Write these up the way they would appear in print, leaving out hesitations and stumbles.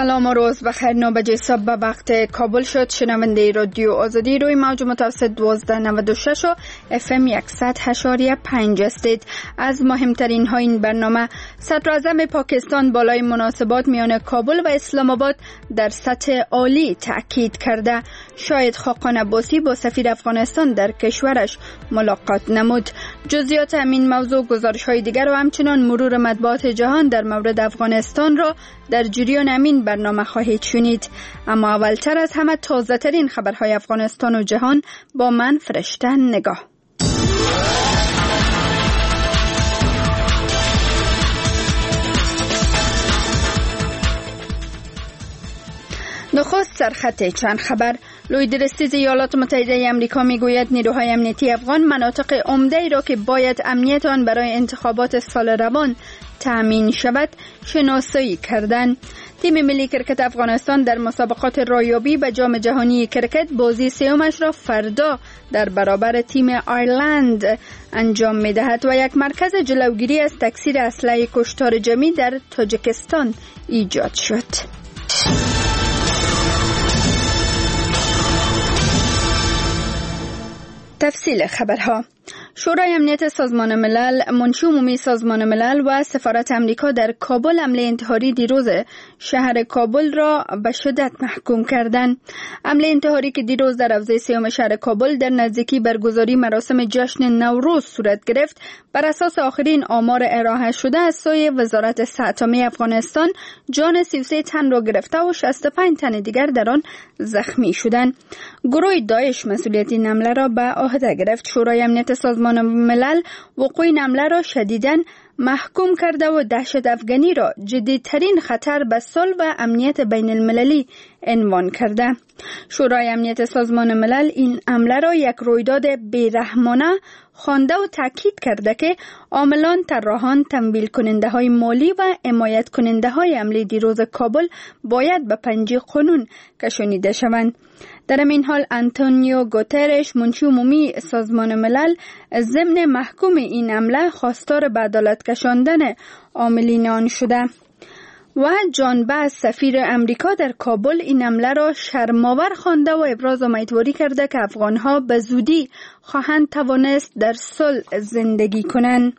سلام و روز بخیر. 9 بجه صبح به وقت کابل شد. شنونده رادیو آزادی روی موج متوسط 1296 و FM 100.5 هستید. از مهمترین ها این برنامه: صدراعظم پاکستان بالای مناسبات میان کابل و اسلام آباد در سطح عالی تاکید کرده. شاهد خاقان عباسی با سفیر افغانستان در کشورش ملاقات نمود. جزئیات همین موضوع، گزارش های دیگر و همچنان مرور مطبوعات جهان در مورد افغانستان را در جریان همین برنامه خواهید شنید. اما اولتر از همه تازه ترین خبرهای افغانستان و جهان با من فرشته نگاه. نخست سرخط چند خبر. لوی درستیز ایالات متحده امریکا میگوید نیروهای امنیتی افغان مناطق عمده ای را که باید امنیت آن برای انتخابات سال روان تأمین شود شناسایی کردند. تیم ملی کرکت افغانستان در مسابقات رایابی به جام جهانی کرکت بازی سومش را فردا در برابر تیم آیرلند انجام می‌دهد و یک مرکز جلوگیری از تکثیر اسلحه کشتار جمعی در تاجیکستان ایجاد شد. تفصیل خبرها. شورای امنیت سازمان ملل، منشی عمومی سازمان ملل و سفارت امریکا در کابل حمله انتحاری دیروز شهر کابل را به شدت محکوم کردند. حمله انتحاری که دیروز در حوزه سیوم شهر کابل در نزدیکی برگزاری مراسم جشن نوروز صورت گرفت، بر اساس آخرین آمار ارائه شده از سوی وزارت صحت عامه افغانستان جان 33 تن را گرفته و 65 تن دیگر در آن زخمی شدند. گروه داعش مسئولیت این حمله را به عهده گرفت. شورای امنیت سازمان ملل وقوع این حمله را شدیداً محکوم کرده و دهشت افغانی را جدیدترین خطر به صلح و امنیت بین المللی عنوان کرده. شورای امنیت سازمان ملل این حمله را یک رویداد بیرحمانه خوانده و تاکید کرده که عاملان، طراحان، تمویل کننده های مالی و حمایت کننده های حمله دیروز کابل باید به پنجه قانون کشانیده شوند. در این حال آنتونیو گوترش، منشی عمومی سازمان ملل، ضمن محکوم این حمله خواستار به عدالت کشاندن عاملین آن شده. و جان باس، سفیر امریکا در کابل، این حمله را شرم‌آور خوانده و ابراز امیدواری کرده که افغان‌ها به زودی خواهند توانست در صلح زندگی کنند.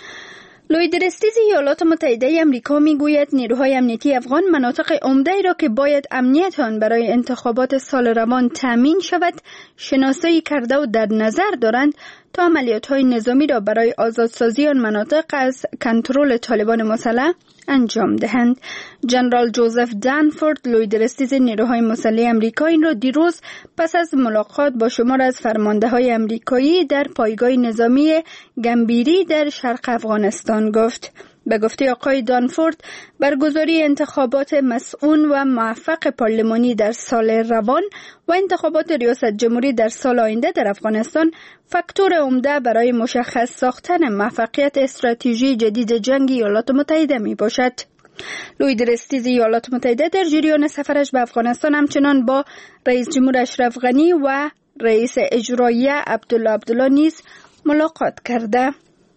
لوی درستیز ایالات متحده امریکا میگوید نیروهای امنیتی افغان مناطق عمده ای را که باید امنیت آن برای انتخابات سال روان تأمین شود شناسایی کرده و در نظر دارند تا عملیات‌های نظامی را برای آزادسازی آن مناطق از کنترل طالبان مسلح انجام دهند. جنرال جوزف دنفورد، لوی درستیز نیروهای مسلح امریکا، این را دیروز پس از ملاقات با شمار از فرمانده‌های امریکایی در پایگاه نظامی گمبیری در شرق افغانستان گفت. به گفته آقای دانفورد، برگزاری انتخابات مسئول و موفق پارلمانی در سال روان و انتخابات ریاست جمهوری در سال آینده در افغانستان فاکتور عمده برای مشخص ساختن موفقیت استراتژی جدید جنگ ایالات متحده می باشد. لوی درستیز ایالات متحده در جریان سفرش به افغانستان همچنان با رئیس جمهور اشرف غنی و رئیس اجرایی عبدالله نیز ملاقات کرده.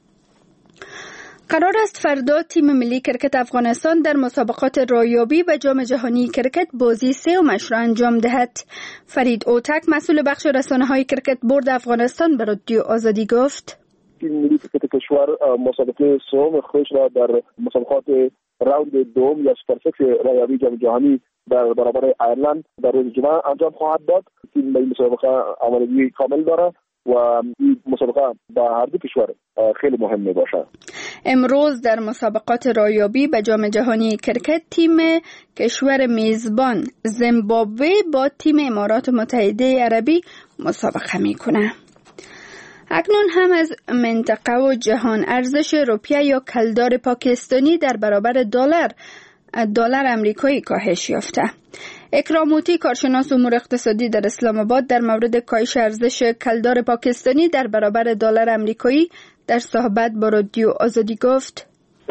قرار است فردا تیم ملی کرکت افغانستان در مسابقات رایابی به جام جهانی کرکت بازی سومش را انجام دهد. فرید اوتک، مسئول بخش رسانه‌های کرکت بورد افغانستان، به رادیو آزادی گفت: تیم ملی کرکت کشور مسابقه سوم خودش را در مسابقات راوند دوم یا سوپر 6 رایابی جام جهانی در برابر ایرلند در روز جمعه انجام خواهد داد. تیم ملی مسابقه آمادگی کامل دارد و این مسابقه به هر دو کشور خیلی مهم می باشد. امروز در مسابقات رایابی به جام جهانی کرکت تیم کشور میزبان زیمبابوه با تیم امارات متحده عربی مسابقه می کنه. اکنون هم از منطقه و جهان. ارزش روپیه یا کلدار پاکستانی در برابر دلار امریکایی کاهش یافته. اکرام موتی، کارشناس امور اقتصادی در اسلام آباد، در مورد کاهش ارزش کلدار پاکستانی در برابر دلار امریکایی در صحبت با رادیو آزادی گفت: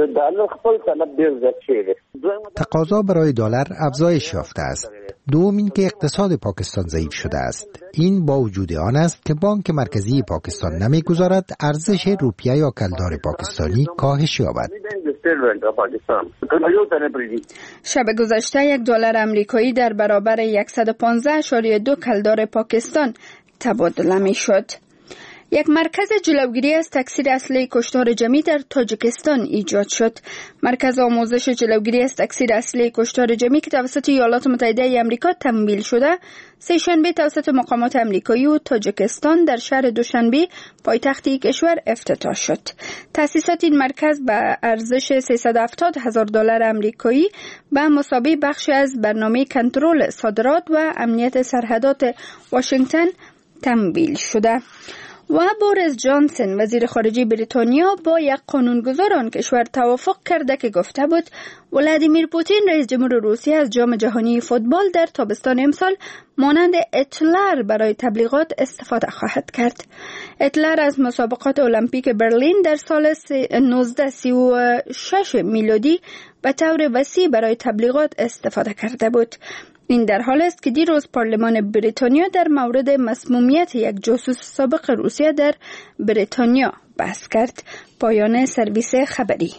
تقاضا برای دلار افزایش یافته است. دوم اینکه اقتصاد پاکستان ضعیف شده است. این با وجود آن است که بانک مرکزی پاکستان نمیگذارد ارزش روپیه یا کلدار پاکستانی کاهش یابد. شب گذشته $1 آمریکایی در برابر 115.2 کلدار پاکستان تبادله می شد. یک مرکز جلوگیری از تکثیر اسلحه کشتار جمعی در تاجیکستان ایجاد شد. مرکز آموزش جلوگیری از تکثیر اسلحه کشتار جمعی که توسط ایالات متحده آمریکا تمویل شده، سه‌شنبه توسط مقامات آمریکایی و تاجیکستان در شهر دوشنبه پایتخت کشور افتتاح شد. تأسیسات این مرکز به ارزش $370,000 آمریکایی به مثابه بخشی از برنامه کنترل صادرات و امنیت سرحدات واشنگتن تمویل شده. و بوریس جانسون وزیر خارجه بریتانیا با یک قانونگذار آن کشور توافق کرده که گفته بود ولادیمیر پوتین رئیس جمهور روسیه از جام جهانی فوتبال در تابستان امسال مانند اتلر برای تبلیغات استفاده خواهد کرد. اتلر از مسابقات المپیک برلین در سال 1936 میلادی به طور وسیع برای تبلیغات استفاده کرده بود. این در حال است که دیروز پارلمان بریتانیا در مورد مسمومیت یک جاسوس سابق روسیه در بریتانیا بحث کرد. پایان سرویس خبری.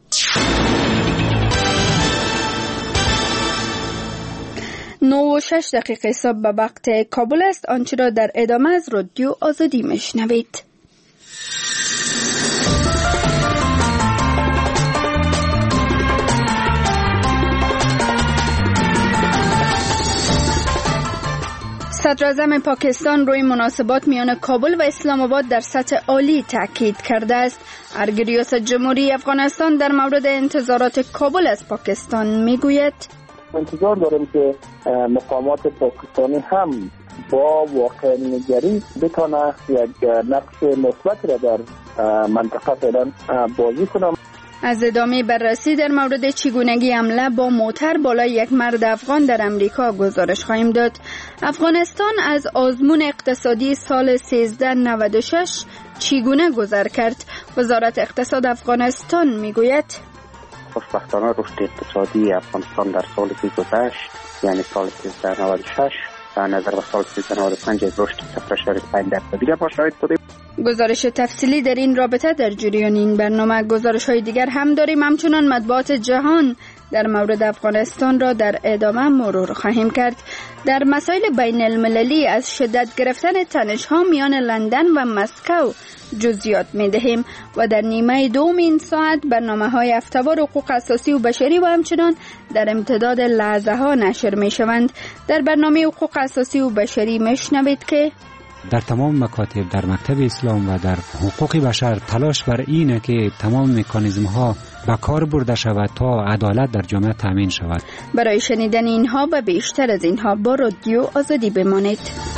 9:06 صبح به وقت کابل است. آنچه را در ادامه از رادیو آزادی میشنوید. صدراعظم پاکستان روی مناسبات میان کابل و اسلام آباد در سطح عالی تاکید کرده است. ارگ ریاست جمهوری افغانستان در مورد انتظارات کابل از پاکستان میگوید انتظار داریم که مقامات پاکستانی هم با واقع نگری بتونه یک نقش مثبت را در منطقه فعلا بازی کنه. از ادامه بررسی در مورد چگونگی حمله با موتر بالای یک مرد افغان در امریکا گزارش خواهیم داد. افغانستان از آزمون اقتصادی سال 1396 چگونه گذر کرد؟ وزارت اقتصاد افغانستان میگوید خوشبختانه رشد اقتصادی افغانستان در سال که گذشت، یعنی سال 1396 در نظر به سال 1395 از رشد 0.5% را شاهد بودیم. گزارش تفصیلی در این رابطه در جریان این برنامه. گزارش های دیگر هم داریم. همچنان مطبوعات جهان در مورد افغانستان را در ادامه مرور خواهیم کرد. در مسائل بین المللی از شدت گرفتن تنش‌ها میان لندن و مسکو جزئیات می‌دهیم و در نیمه دوم این ساعت برنامه‌های هفته‌وار حقوق اساسی و بشری و همچنان در امتداد لحظه‌ها نشر می‌شوند. در برنامه حقوق اساسی و بشری میشنوید که در تمام مکاتب در مکتب اسلام و در حقوق بشر تلاش بر اینه که تمام مکانیزم ها به کار برده شود تا عدالت در جامعه تامین شود. برای شنیدن اینها و بیشتر از اینها با رادیو آزادی بمانید.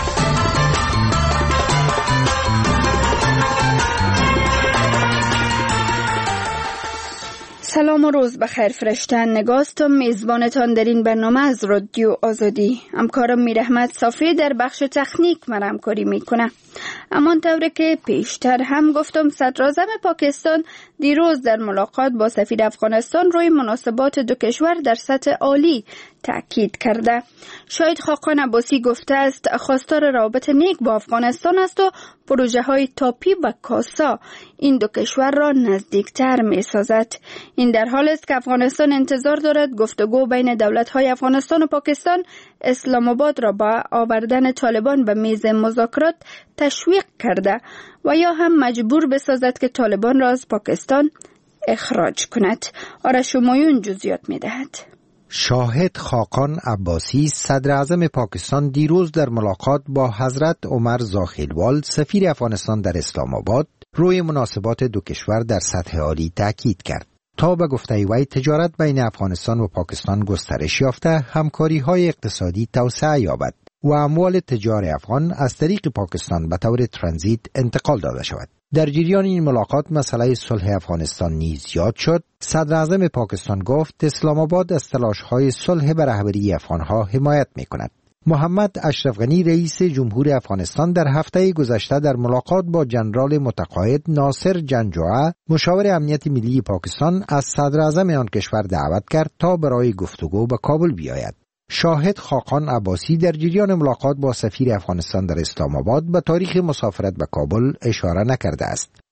سلام و روز بخیر فرشتن. نگاستم میزبانتان در این برنامه از رادیو آزادی. همکارم میرحمت صافی در بخش تکنیک مرا همکاری میکنه. امان طوره که پیشتر هم گفتم صدراعظم پاکستان دیروز در ملاقات با سفیر افغانستان روی مناسبات دو کشور در سطح عالی تأکید کرده. شاهد خاقان عباسی گفته است خواستار روابط نیک با افغانستان است و پروژه های تاپی و کاسا این دو کشور را نزدیکتر می سازد. این در حال است که افغانستان انتظار دارد گفتگو بین دولت های افغانستان و پاکستان اسلام آباد را با آوردن طالبان به میز مذاکرات تشویق کرده و یا هم مجبور بسازد که طالبان را از پاکستان اخراج کند. آرش همایون جزئیات می دهد. شاهد خاقان عباسی صدراعظم پاکستان دیروز در ملاقات با حضرت عمر زاخیلوال سفیر افغانستان در اسلام آباد روی مناسبات دو کشور در سطح عالی تاکید کرد. تا به گفته وی تجارت بین افغانستان و پاکستان گسترش یافته، همکاری‌های اقتصادی توسعه یابد و اموال تجار افغان از طریق پاکستان به طور ترانزیت انتقال داده شود. در جریان این ملاقات مسئله صلح افغانستان نیز یاد شد. صدراعظم پاکستان گفت اسلام آباد از تلاش‌های صلح به رهبری افغان‌ها حمایت می‌کند. محمد اشرف غنی رئیس جمهور افغانستان در هفته گذشته در ملاقات با ژنرال متقاعد ناصر جنجوعه مشاور امنیت ملی پاکستان از صدراعظم آن کشور دعوت کرد تا برای گفتگو به کابل بیاید. شاهد خاقان عباسی در جریان ملاقات با سفیر افغانستان در اسلام آباد به تاریخ مسافرت به کابل اشاره نکرده است.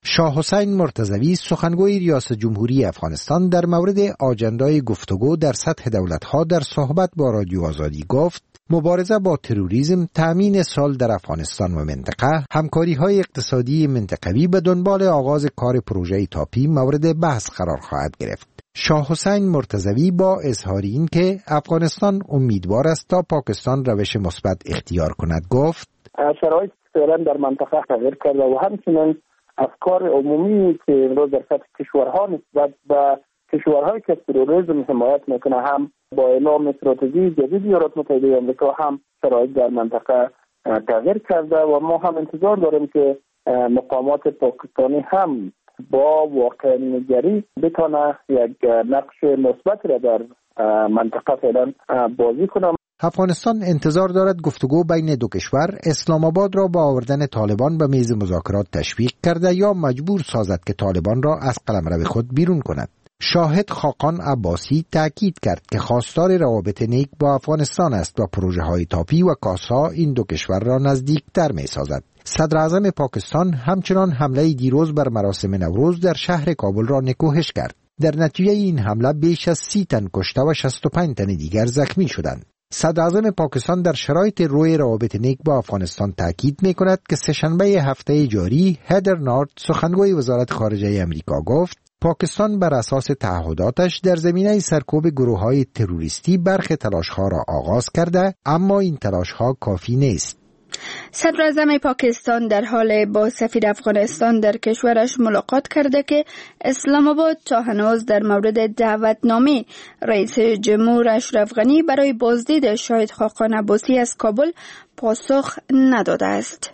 شاه حسین مرتضوی سخنگوی ریاست جمهوری افغانستان در مورد آجندای گفتگو در سطح دولت‌ها در صحبت با رادیو آزادی گفت مبارزه با تروریسم، تأمین صلح در افغانستان و منطقه، همکاری‌های اقتصادی منطقوی به دنبال آغاز کار پروژه تاپی مورد بحث قرار خواهد گرفت. شاه حسین مرتضوی با اظهار این که افغانستان امیدوار است تا پاکستان روش مثبت اختیار کند گفت شرایط فعلا در منطقه تغییر کرده و همچنین افکار عمومی که امروز در سطح کشورها نسبت به کشورهایی که تروریسم حمایت میکنه هم با اعلام استراتژی جدید ایالات متحده آمریکا هم شرایط در منطقه تغییر کرده و ما هم انتظار داریم که مقامات پاکستانی هم با واقع نگری بتونه یک نقش مثبت را در منطقه فعلا بازی کنه. افغانستان انتظار دارد گفتگو بین دو کشور اسلام آباد را با آوردن طالبان به میز مذاکرات تشویق کرده یا مجبور سازد که طالبان را از قلمرو خود بیرون کند. شاهد خاقان عباسی تأکید کرد که خواستار روابط نیک با افغانستان است و پروژه های تاپی و کاسا این دو کشور را نزدیکتر می سازد. صدر اعظم پاکستان همچنان حمله دیروز بر مراسم نوروز در شهر کابل را نکوهش کرد. در نتیجه این حمله بیش از 30 تن کشته و 65 تن دیگر زخمی شدند. صدر اعظم پاکستان در شرایط روی روابط نیک با افغانستان تاکید می کند که سه‌شنبه هفته جاری هدر نارت سخنگوی وزارت خارجه امریکا گفت پاکستان بر اساس تعهداتش در زمینه سرکوب گروه‌های تروریستی برخی تلاش‌ها را آغاز کرده، اما این تلاش‌ها کافی نیست. صدر اعظم پاکستان در حال با سفیر افغانستان در کشورش ملاقات کرده که اسلام آباد تا هنوز در مورد دعوتنامه رئیس جمهور اشرف غنی برای بازدید شاهد خاقان عباسی از کابل پاسخ نداده است.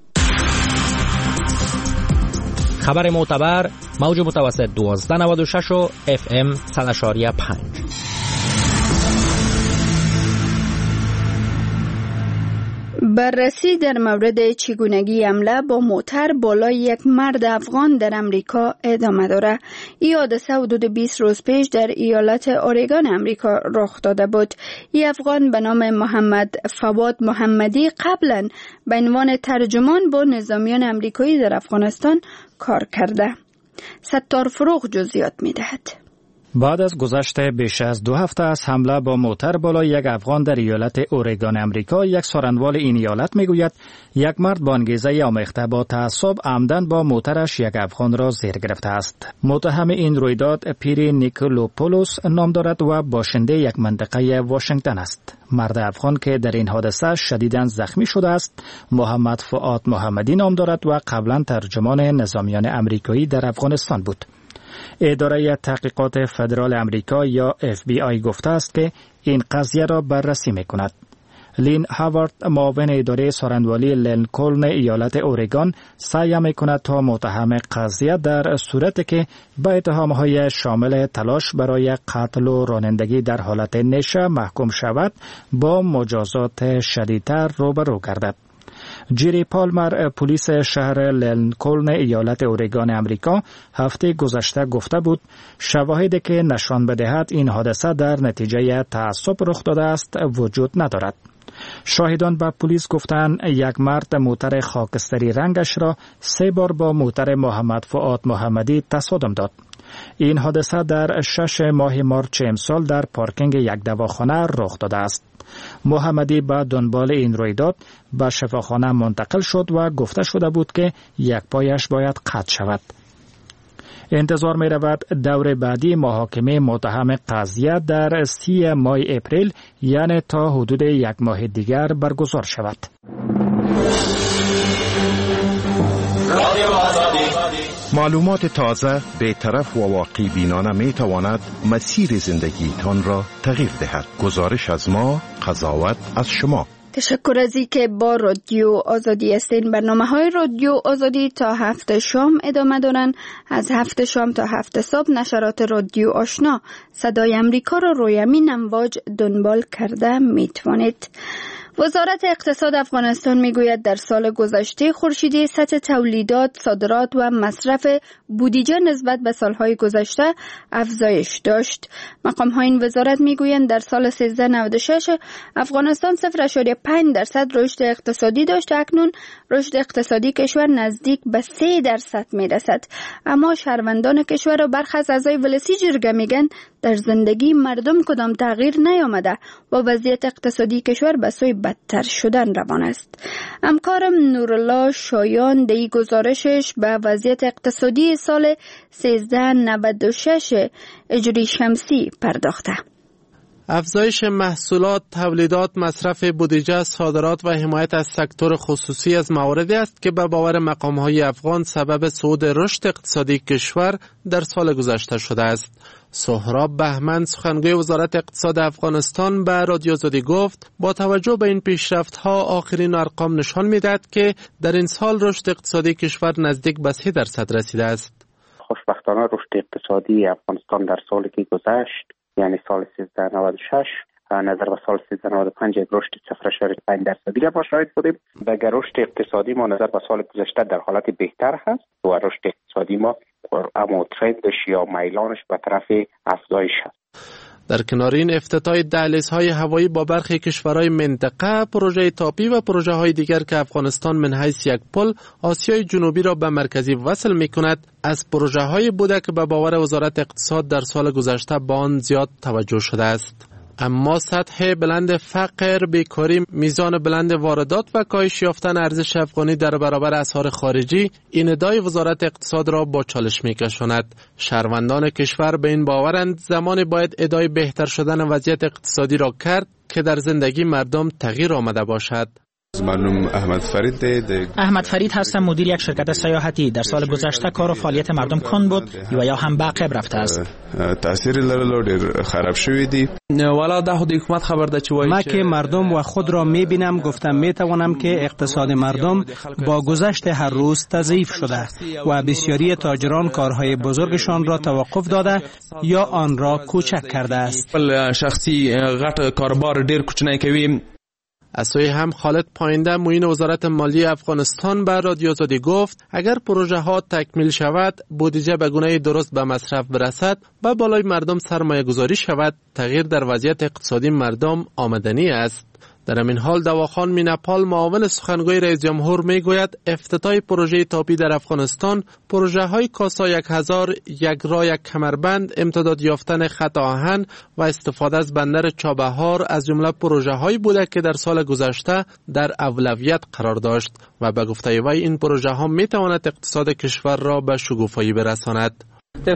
خبر معتبر موج متوسط 1296 و FM 100.5. بررسی در مورد چگونگی حمله با موتر بالای یک مرد افغان در امریکا ادامه دارد. این حادثه حدود 20 روز پیش در ایالت اورگان امریکا رخ داده بود. این افغان به نام محمد فواد محمدی قبلا به عنوان ترجمان با نظامیان امریکایی در افغانستان کار کرده. ستار فروغ جزئیات می‌دهد. بعد از گذشت بیش از 2 هفته از حمله با موتر بالای یک افغان در ایالت اورگان امریکا، یک سخنران این ایالت میگوید یک مرد با انگیزه آمیخته با تعصب عمدن با موترش یک افغان را زیر گرفته است. متهم این رویداد پیری نیکولوپولوس نام دارد و باشنده یک منطقه واشنگتن است. مرد افغان که در این حادثه شدیداً زخمی شده است محمد فؤاد محمدی نام دارد و قبلا ترجمان نظامیان امریکایی در افغانستان بود. اداره تحقیقات فدرال امریکا یا FBI گفته است که این قضیه را بررسی می‌کند. لین هاوارد معاون اداره سارندوالی لینکلن ایالت اورگان سعی می‌کند تا متهم قضیه در صورتی که به اتهام‌های شامل تلاش برای قتل و رانندگی در حالت نشه محکوم شود با مجازات شدیدتر روبرو گردد. جیری پالمر پلیس شهر لینکلن ایالت اورگان امریکا هفته گذشته گفته بود شواهدی که نشان بدهد این حادثه در نتیجه تعصب رخ داده است وجود ندارد. شاهدان به پلیس گفتند یک مرد موتر خاکستری رنگش را 3 بار با موتر محمد فؤاد محمدی تصادم داد. این حادثه در 6 ماه مارچ امسال در پارکینگ یک دواخانه رخ داده است. محمدی به دنبال این رویداد به شفاخانه منتقل شد و گفته شده بود که یک پایش باید قطع شود. انتظار می رود دور بعدی محاکمه متهم قضیه در 30 ماه اپریل یعنی تا حدود 1 ماه دیگر برگزار شود. معلومات تازه، بی‌طرف و واقعی بینانه می تواند مسیر زندگیتان را تغییر دهد. گزارش از ما، قضاوت از شما. تشکر از اینکه با رادیو آزادی هستین. برنامه‌های رادیو آزادی تا 7 شام ادامه دارن. از 7 شام تا 7 صبح نشرات رادیو آشنا صدای امریکا را روی همین امواج دنبال کرده میتوانید. وزارت اقتصاد افغانستان میگوید در سال گذشته خورشیدی سطح تولیدات، صادرات و مصرف بودجه نسبت به سالهای گذشته افزایش داشت. مقام‌های این وزارت میگویند در سال 1396 افغانستان 0.5% رشد اقتصادی داشت و اکنون رشد اقتصادی کشور نزدیک به 3% میرسد. اما شهروندان کشور و برخی از اعضای ولسی جرگه میگن در زندگی مردم کدام تغییر نیامده و وضعیت اقتصادی کشور به سوی بدتر شدن روان است. همکارم نورالله شایان در گزارشش به وضعیت اقتصادی سال 1396 هجری شمسی پرداخته. افزایش محصولات، تولیدات، مصرف بودجه، صادرات و حمایت از سکتور خصوصی از مواردی است که به باور مقام‌های افغان سبب صعود رشد اقتصادی کشور در سال گذشته شده است. سهراب بهمن سخنگوی وزارت اقتصاد افغانستان به رادیو آزادی گفت با توجه به این پیشرفت‌ها آخرین ارقام نشان می‌دهد که در این سال رشد اقتصادی کشور نزدیک به 3% رسیده است. خوشبختانه رشد اقتصادی افغانستان در سالی که گذشت یعنی سال 1396 نظر به سال 1395 یک رشد 0.5% را شاهد بودیم. اگر رشد اقتصادی ما نظر به سال گذشته در حالت بهتر هست و رشد اقتصادی ما اما ترندش یا میلانش به طرف افزایش هست. در کنار این افتتاح دهلیزهای هوایی با برخی کشورهای منطقه، پروژه تاپی و پروژه های دیگر که افغانستان من حیث یک پل آسیای جنوبی را به مرکزی وصل می کند از پروژه های بوده که به باور وزارت اقتصاد در سال گذشته به آن زیاد توجه شده است. اما سطح بلند فقر، بیکاری، میزان بلند واردات و کاهش یافتن ارزش افغانی در برابر اسعار خارجی این ادعای وزارت اقتصاد را با چالش می‌کشاند. شهروندان کشور به این باورند زمانی باید ادعای بهتر شدن وضعیت اقتصادی را کرد که در زندگی مردم تغییر آمده باشد. منم احمد فرید هستم، مدیر یک شرکت سیاحتی. در سال گذشته کار و فعالیت مردم کند بود و یا هم به عقب رفته است. تاثیر لرلو ډیر خراب شوی دی. والا دا خود حکومت خبر ده چې ما که مردم و خود را میبینم گفتم میتوانم که اقتصاد مردم با گذشت هر روز تضعیف شده و بسیاری تاجران کارهای بزرگشان را توقف داده یا آن را کوچک کرده است. شخصی غټ کاروبار ډیر کوچنی کوي. از سوی هم خالد پاینده معین وزارت مالی افغانستان به رادیو آزادی گفت اگر پروژه ها تکمیل شود، بودجه به گونه درست به مصرف برسد و بالای مردم سرمایه گذاری شود، تغییر در وضعیت اقتصادی مردم آمدنی است. در این حال دواخان میناپال معاون سخنگوی رئیس جمهور میگوید افتتاح پروژه تاپی در افغانستان، پروژه های کاسا 1000، یک راه یک کمربند، امتداد یافتن خط آهن و استفاده از بندر چابهار از جمله پروژه هایی بوده که در سال گذشته در اولویت قرار داشت و به گفته وی این پروژه ها می تواند اقتصاد کشور را به شکوفایی برساند.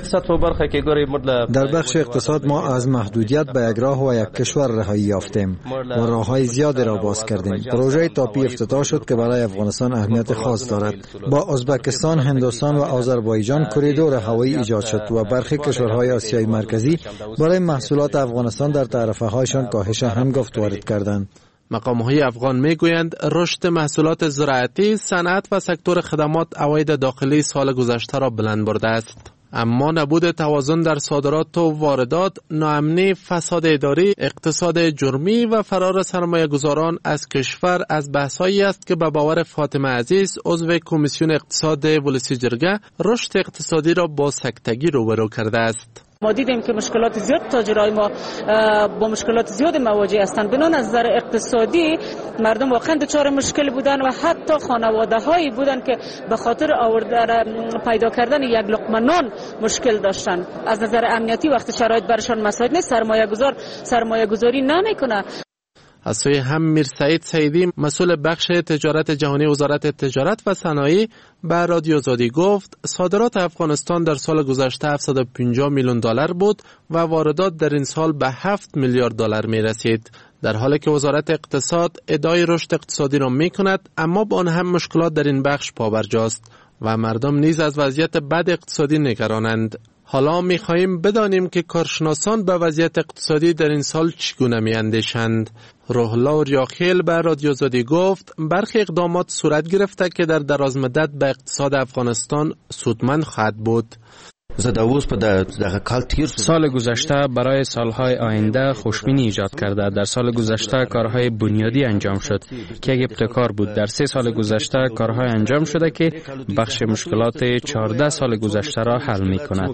در بخش اقتصاد ما از محدودیت به یک راه و یک کشور رهایی یافتیم و راههای زیادی را باز کردیم. پروژه تاپی افتتاح شد که برای افغانستان اهمیت خاص دارد. با ازبکستان، هندوستان و آذربایجان کوریدور هوایی ایجاد شد و برخی کشورهای آسیای مرکزی برای محصولات افغانستان در تعرفه هایشان کاهش هنگفت وارد کردند. مقام‌های افغان میگویند رشد محصولات زراعتی، صنعت و سکتور خدمات عواید داخلی سال گذشته را بلند برده است. اما نبود توازن در صادرات و واردات، ناامنی، فساد اداری، اقتصاد جرمی و فرار سرمایه گذاران از کشور از بحثایی است که به باور فاطمه عزیز عضو کمیسیون اقتصاد ولسی جرگه رشد اقتصادی را با سکتگی روبرو کرده است. ما دیدیم که مشکلات زیاد تاجرای ما با مشکلات زیاد مواجه هستند. بنا نظر اقتصادی مردم واقعا دچار مشکل بودن و حتی خانواده هایی بودن که به خاطر پیدا کردن یک لقمه نان مشکل داشتن. از نظر امنیتی وقت شرایط برشان مساعد نیست، سرمایه گذاری نمیکنه. از سوی هم میرسعید سعیدی مسئول بخش تجارت جهانی وزارت تجارت و صنایع به رادیو آزادی گفت صادرات افغانستان در سال گذشته 750 میلیون دلار بود و واردات در این سال به 7 میلیارد دلار می رسید. در حالی که وزارت اقتصاد ادعای رشد اقتصادی را می کند، اما با آن هم مشکلات در این بخش پابرجاست و مردم نیز از وضعیت بد اقتصادی نگرانند. حالا می خواهیم بدانیم که کارشناسان به وضعیت اقتصادی در این سال چگونه می اندیشند. روح الله ریاخیل به رادیو آزادی گفت برخی اقدامات صورت گرفته که در دراز مدت به اقتصاد افغانستان سودمند خواهد بود. سال گذشته برای سالهای آینده خوشبینی ایجاد کرده. در سال گذشته کارهای بنیادی انجام شد که یک ابتکار بود. در 3 سال گذشته کارهای انجام شده که بخش مشکلات 14 سال گذشته را حل می کند.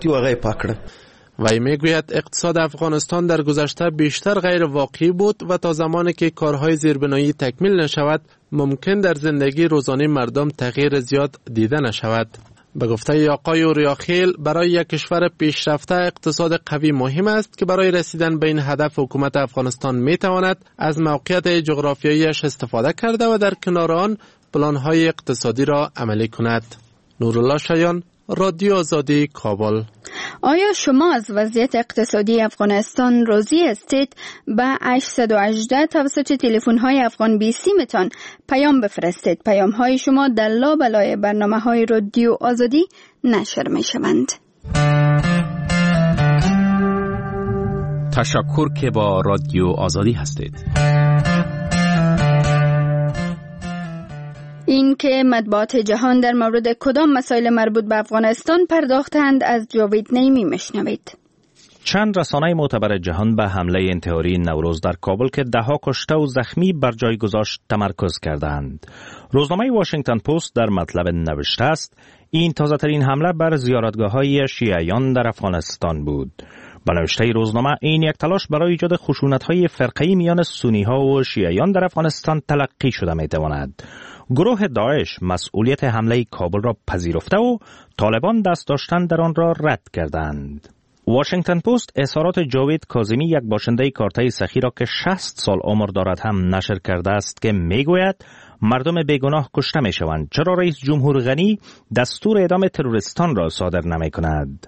وی میگوید اقتصاد افغانستان در گذشته بیشتر غیر واقعی بود و تا زمانی که کارهای زیربنایی تکمیل نشود ممکن در زندگی روزانه مردم تغییر زیاد دیده نشود. به گفته آقای اوریاخیل برای یک کشور پیشرفته اقتصاد قوی مهم است که برای رسیدن به این هدف حکومت افغانستان میتواند از موقعیت جغرافیاییش استفاده کرده و در کنار آن پلان‌های اقتصادی را عملی کند. نورالله شایان، رادیو آزادی، کابل. آیا شما از وضعیت اقتصادی افغانستان راضی هستید؟ به 818 توسط تلفن‌های افغان 20 میتون پیام بفرستید. پیام‌های شما در لابلای برنامه‌های رادیو آزادی نشر می‌شوند. تشکر که با رادیو آزادی هستید. این که مطبوعات جهان در مورد کدام مسائل مربوط به افغانستان پرداختند از جاوید نیمی میشنوید. چند رسانه معتبر جهان به حمله انتحاری نوروز در کابل که 10 کشته و زخمی بر جای گذاشت تمرکز کردند. روزنامه واشنگتن پست در مطلب نوشته است این تازه ترین حمله بر زیارتگاه‌های شیعیان در افغانستان بود. به نوشته روزنامه این یک تلاش برای ایجاد خشونت‌های فرقه‌ای میان سنی‌ها و شیعیان در افغانستان تلقی شده می‌تواند. گروه داعش مسئولیت حمله کابل را پذیرفته و طالبان دست داشتن در آن را رد کردند. واشنگتن پست اظهارات جاوید کاظمی یک باشنده کارتای سخی را که 60 سال عمر دارد هم نشر کرده است که میگوید مردم بیگناه کشته میشوند. چرا رئیس جمهور غنی دستور اعدام تروریستان را صادر نمیکند؟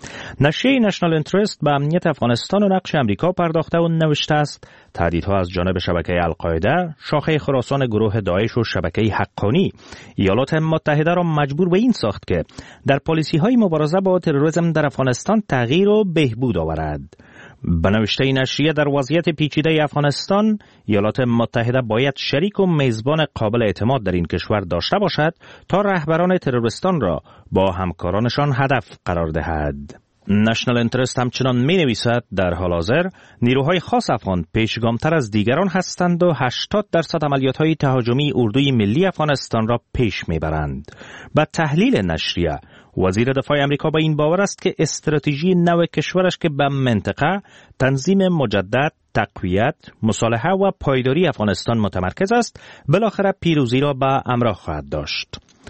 نشریه نشنال اینترست به امنیت افغانستان و نقش امریکا پرداخته و نوشته است تهدیدها از جانب شبکه القاعده، شاخه خراسان گروه داعش و شبکه حقانی ایالات متحده را مجبور به این ساخت که در پالیسی‌های مبارزه با تروریسم در افغانستان تغییر و بهبود آورد. به نوشته نشریه در وضعیت پیچیده افغانستان ایالات متحده باید شریک و میزبان قابل اعتماد در این کشور داشته باشد تا رهبران تروریستان را با همکارانشان هدف قرار دهد. نشنال اینترست همچنان می نویسد در حال حاضر نیروهای خاص افغان پیشگامتر از دیگران هستند و 80% عملیات‌های تهاجمی اردوی ملی افغانستان را پیش می برند. با تحلیل نشریه وزیر دفاع امریکا با این باور است که استراتژی نو کشورش که به منطقه تنظیم مجدد، تقویت، مصالحه و پایداری افغانستان متمرکز است، بالاخره پیروزی را به همراه خواهد داشت.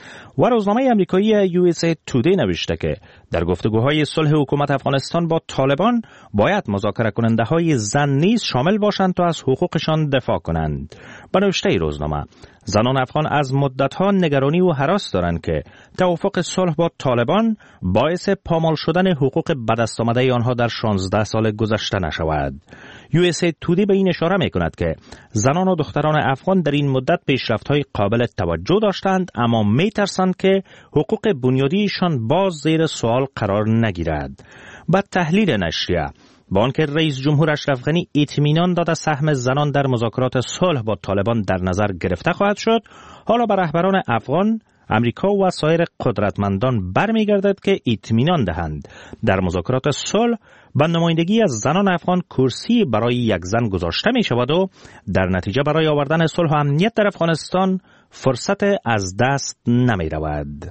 و روزنامه امریکایی USA Today نوشته که در گفتگوهای صلح حکومت افغانستان با طالبان باید مذاکره کننده های زن نیز شامل باشند تا از حقوقشان دفاع کنند. به نوشته روزنامه زنان افغان از مدتها نگرانی و هراس دارند که توافق صلح با طالبان باعث پامال شدن حقوق به دست آمده آنها در 16 سال گذشته نشود. USA Today به این اشاره می‌کند که زنان و دختران افغان در این مدت پیشرفت‌های قابل توجه داشتند اما می‌ترسند که حقوق بنیادیشان باز زیر سوال قرار نگیرد. با تحلیل نشریه با آنکه رئیس جمهور اشرف غنی اطمینان داده سهم زنان در مذاکرات صلح با طالبان در نظر گرفته خواهد شد، حالا به رهبران افغان، امریکا و سایر قدرتمندان برمیگردد که اطمینان دهند در مذاکرات صلح به نمایندگی از زنان افغان کرسی برای یک زن گذاشته می شود و در نتیجه برای آوردن صلح و امنیت در افغانستان فرصت از دست نمی رود.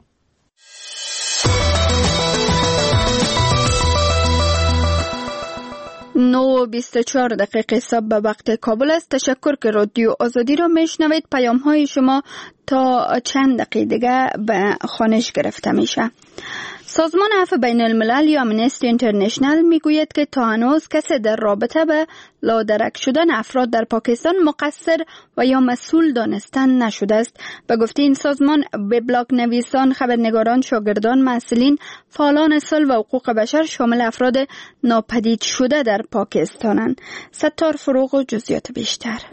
9:24 صبح به وقت کابل است. تشکر که رادیو آزادی را میشنوید. پیام های شما تا چند دقیقه دیگه به خوانش گرفته میشه. سازمان عفو بین الملل یا امنستی اینترنشنل میگوید که تا هنوز کسی در رابطه به لادرک شدن افراد در پاکستان مقصر و یا مسئول دانسته نشده است. به گفته این سازمان وبلاگ نویسان، خبرنگاران، شاگردان، مسئولین، فعالان صلح و حقوق بشر شامل افراد ناپدید شده در پاکستانند. ستار فروغ و جزئیات بیشتر.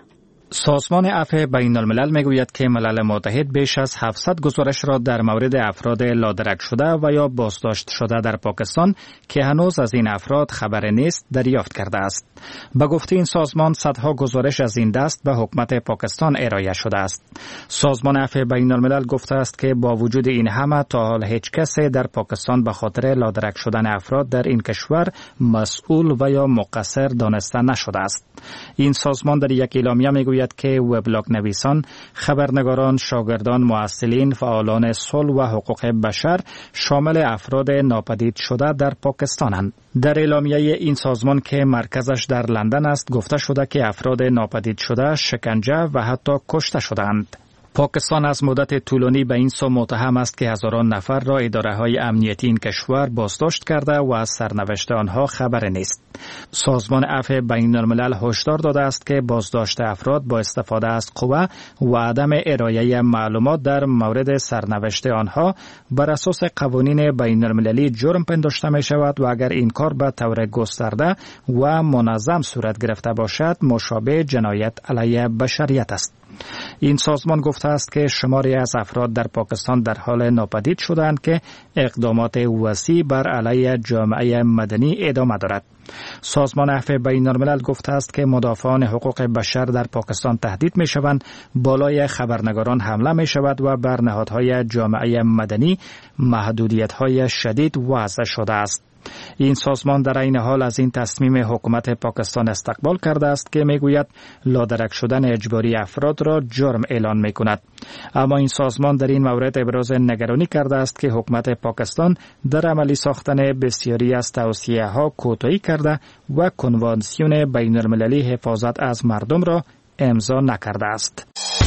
سازمان عفو بین الملل میگوید که ملل متحد بیش از 700 گزارش را در مورد افراد لادرک شده و یا بازداشت شده در پاکستان که هنوز از این افراد خبر نیست دریافت کرده است. به گفته این سازمان صدها گزارش از این دست به حکومت پاکستان ارائه شده است. سازمان عفو بین الملل گفته است که با وجود این همه تا حال هیچ کسی در پاکستان به خاطر لادرک شدن افراد در این کشور مسئول و یا مقصر دانسته نشده است. این سازمان در یک اعلامیه میگوید که وبلاگ نویسان، خبرنگاران، شاگردان، معسلین، فعالان صلح و حقوق بشر شامل افراد ناپدید شده در پاکستانند. در اعلامیه این سازمان که مرکزش در لندن است گفته شده که افراد ناپدید شده شکنجه و حتی کشته شدند. پاکستان از مدت طولانی به این سو متهم است که هزاران نفر را اداره‌های امنیتی این کشور بازداشت کرده و از سرنوشت آنها خبر نیست. سازمان عفو بین الملل هشدار داده است که بازداشت افراد با استفاده از قوه و عدم ارائه معلومات در مورد سرنوشت آنها بر اساس قوانین بین المللی جرم پنداشته می شود و اگر این کار به طور گسترده و منظم صورت گرفته باشد مشابه جنایت علیه بشریت است. این سازمان گفته است که شماری از افراد در پاکستان در حال ناپدید شدند که اقدامات وسیع بر علیه جامعه مدنی ادامه دارد. سازمان عفو بین الملل گفته است که مدافعان حقوق بشر در پاکستان تهدید می شوند، بالای خبرنگاران حمله می شود و بر نهادهای جامعه مدنی محدودیت های شدید وضع شده است. این سازمان در این حال از این تصمیم حکومت پاکستان استقبال کرده است که میگوید لادرک شدن اجباری افراد را جرم اعلان می کند. اما این سازمان در این مورد ابراز نگرانی کرده است که حکومت پاکستان در عملی ساختن بسیاری از توصیه ها کوتاهی کرده و کنوانسیون بین المللی حفاظت از مردم را امضا نکرده است.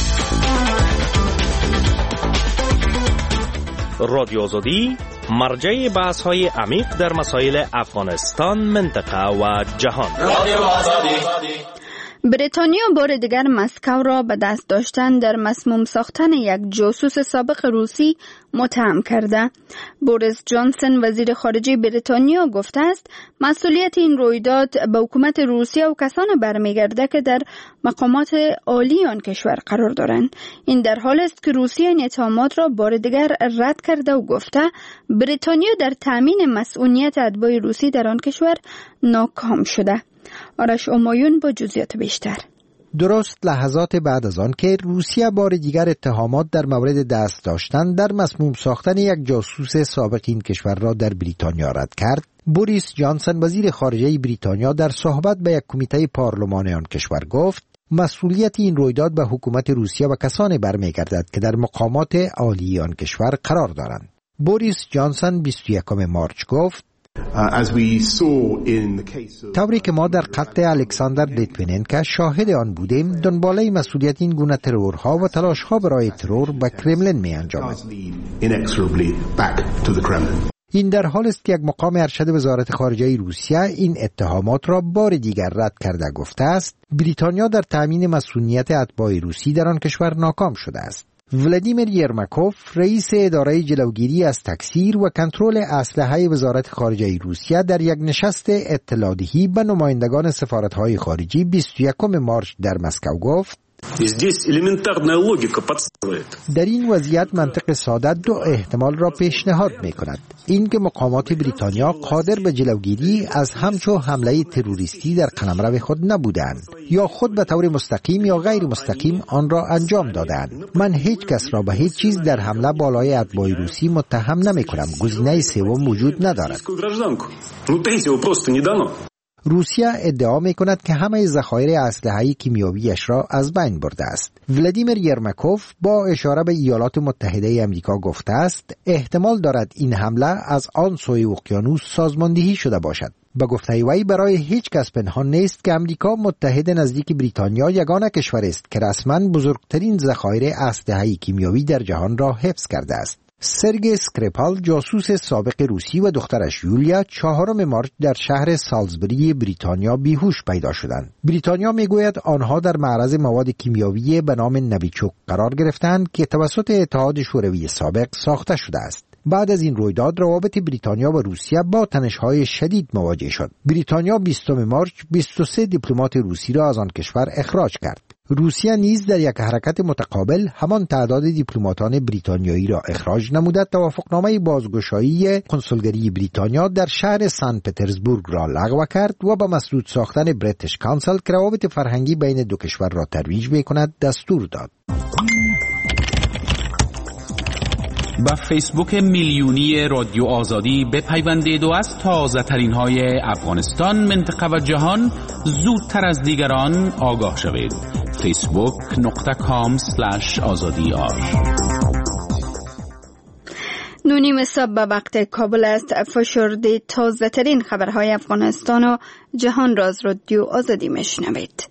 رادیو آزادی مرجع بحث‌های عمیق در مسائل افغانستان، منطقه و جهان. رادیو آزادی. بریتانیا بار دیگر مسکو را به دست داشتن در مسموم ساختن یک جاسوس سابق روسی متهم کرده. بوریس جانسن وزیر خارجه بریتانیا گفته است مسئولیت این رویداد به حکومت روسیه و کسان برمیگرده که در مقامات عالی آن کشور قرار دارند. این در حال است که روسیه این اتهامات را بار دیگر رد کرده و گفته بریتانیا در تامین مسئولیت اتباع روسی در آن کشور ناکام شده. آرش امایون با جزئیات بیشتر. درست لحظات بعد از آن که روسیه بار دیگر اتهامات در مورد دست داشتن در مسموم ساختن یک جاسوس سابق این کشور را در بریتانیا رد کرد، بوریس جانسن وزیر خارجه بریتانیا در صحبت به یک کمیته پارلمانی آن کشور گفت مسئولیت این رویداد به حکومت روسیه و کسانی برمیگردد که در مقامات عالی آن کشور قرار دارند. بوریس جانسن 21 مارچ گفت طوری که ما در قتل الکساندر لیتویننکو شاهد آن بودیم، دنباله مسئولیت این گونه ترورها و تلاشها برای ترور به کرملین می انجامد. این در حال است که یک مقام ارشد وزارت خارجه روسیه این اتهامات را بار دیگر رد کرده گفته است بریتانیا در تامین مسئولیت اتباع روسی در آن کشور ناکام شده است. ولادیمیر یرماکوف رئیس اداره جلوگیری از تکثیر و کنترل اسلحه وزارت خارجه روسیه در یک نشست اطلاع‌دهی به نمایندگان سفارت‌های خارجی 21 مارچ در مسکو گفت در این وضعیت منطق ساده دو احتمال را پیشنهاد می‌کند. این که مقامات بریتانیا قادر به جلوگیری از همچو حمله تروریستی در قلمرو خود نبودند یا خود به طور مستقیم یا غیر مستقیم آن را انجام دادند. من هیچ کس را به هیچ چیز در حمله بالای اتباع روسی متهم نمی‌کنم. گزینه سوم وجود ندارد. روسیه ادعا می‌کند که همه ذخایر اسلحه کیمیایی‌اش را از بین برده است. ولادیمیر یرماکوف با اشاره به ایالات متحده آمریکا گفته است احتمال دارد این حمله از آن سوی اقیانوس سازماندهی شده باشد. به گفته وی برای هیچ کس پنهان نیست که آمریکا متحد نزدیک بریتانیا یگانه کشور است که رسما بزرگترین ذخایر اسلحه کیمیایی در جهان را حفظ کرده است. سرگئی اسکریپال جاسوس سابق روسی و دخترش یولیا 4 مارچ در شهر سالزبری بریتانیا بیهوش پیدا شدند. بریتانیا میگوید آنها در معرض مواد کیمیایی به نام نویچوک قرار گرفتند که توسط اتحاد شوروی سابق ساخته شده است. بعد از این رویداد روابط بریتانیا و روسیه با تنش‌های شدید مواجه شد. بریتانیا 20 مارچ 23 دیپلمات روسی را از آن کشور اخراج کرد. روسیه نیز در یک حرکت متقابل همان تعداد دیپلماتان بریتانیایی را اخراج نموده توافقنامه بازگشایی کنسولگری بریتانیا در شهر سن پترزبورگ را لغو کرد و به مسدود ساختن بریتیش کانسل که روابط فرهنگی بین دو کشور را ترویج می‌کند دستور داد. با فیسبوک میلیونی رادیو آزادی بپیوندید و از تازه ترین های افغانستان، منطقه و جهان زودتر از دیگران آگاه شوید. facebook.com/azadi.ir 9:30 صبح به وقت کابل است. فشرده تازه ترین خبرهای افغانستان و جهان را از رادیو آزادی میشنوید.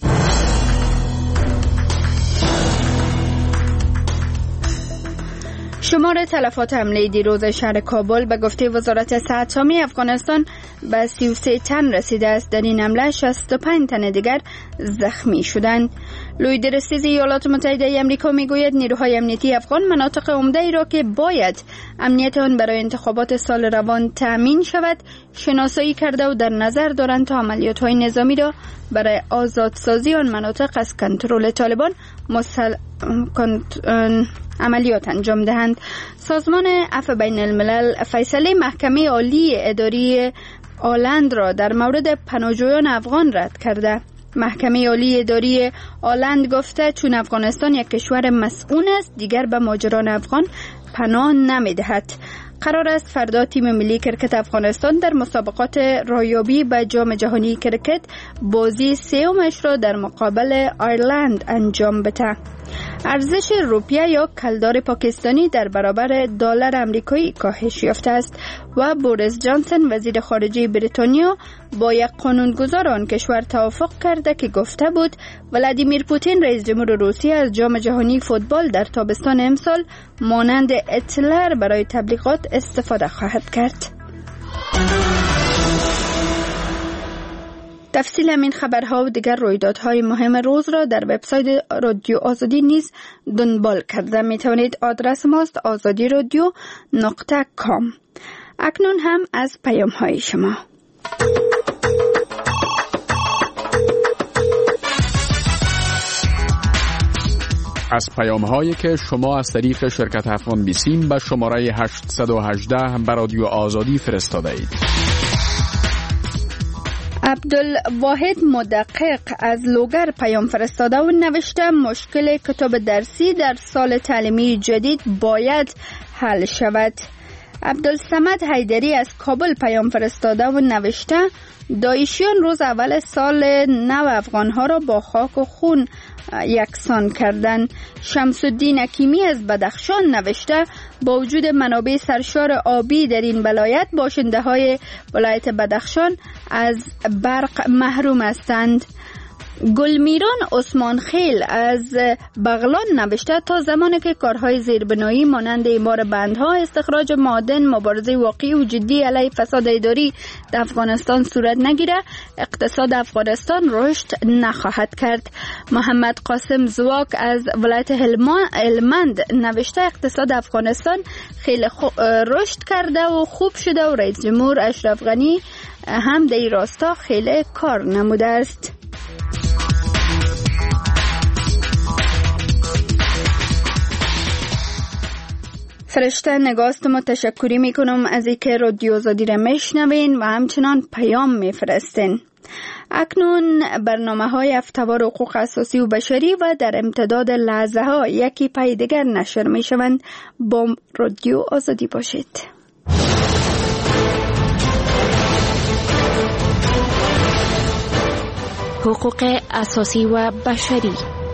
شمار تلفات حمله دیروز شهر کابل به گفته وزارت صحت عامه افغانستان به 33 تن رسیده است. در این حمله 65 تن دیگر زخمی شدند. لوی درستیز ایالات متحده آمریکا میگوید نیروهای امنیتی افغان مناطق عمده را که باید امنیت آن برای انتخابات سال روان تأمین شود شناسایی کرده و در نظر دارند تا عملیات‌های نظامی را برای آزادسازی آن مناطق از کنترل طالبان عملیات انجام دهند. سازمان عفو بین الملل فیصله محکمه عالی اداری آلند را در مورد پناهجویان افغان رد کرده. محکمه عالی اداری آلند گفته چون افغانستان یک کشور مسئول است دیگر به مهاجران افغان پناه نمی‌دهد. قرار است فردا تیم ملی کرکت افغانستان در مسابقات رایابی به جام جهانی کرکت بازی سومش را در مقابل ایرلند انجام بده. ارزش روپیه یا کلدار پاکستانی در برابر دلار آمریکایی کاهش یافته است و بوریس جانسن وزیر خارجه بریتانیا با یک قانونگذار آن کشور توافق کرده که گفته بود ولادیمیر پوتین رئیس جمهور روسیه از جام جهانی فوتبال در تابستان امسال مانند اطلاع برای تبلیغات استفاده خواهد کرد. تفصیل همین خبرها و دیگر رویدادهای مهم روز را در وبسایت رادیو آزادی نیز دنبال کرده می توانید. آدرس ماست azadi.radio.com. اکنون هم از پیام های شما. از پیام هایی که شما از طریق شرکت افغان بیسیم به شماره 818 به رادیو آزادی فرستاده اید. عبدالواحد مدقق از لوگر پیام فرستاده و نوشته مشکل کتاب درسی در سال تعلیمی جدید باید حل شود. عبدالصمد حیدری از کابل پیام فرستاده و نوشته داعشیان روز اول سال نو افغانها را با خاک و خون یکسان کردند. شمس الدین حکیمی از بدخشان نوشته با وجود منابع سرشار آبی در این ولایت باشنده های ولایت بدخشان از برق محروم هستند. گلمیران عثمان خیل از بغلان نوشته تا زمانی که کارهای زیربنایی مانند اعمار بندها، استخراج معادن، مبارزه واقعی و جدی علیه فساد اداری در افغانستان صورت نگیره اقتصاد افغانستان رشد نخواهد کرد. محمد قاسم زواک از ولایت هلمند نوشته اقتصاد افغانستان خیلی رشد کرده و خوب شده و رئیس جمهور اشرف غنی هم در این راستا خیلی کار نموده است. فرشته نگاست ما تشکری میکنم از اینکه رادیو آزادی را میشنوین و همچنان پیام میفرستین. اکنون برنامه های هفته‌وار حقوق اساسی و بشری و در امتداد لحظه ها یکی پای دیگر نشر میشوند. با رادیو آزادی باشید. حقوق اساسی و بشری.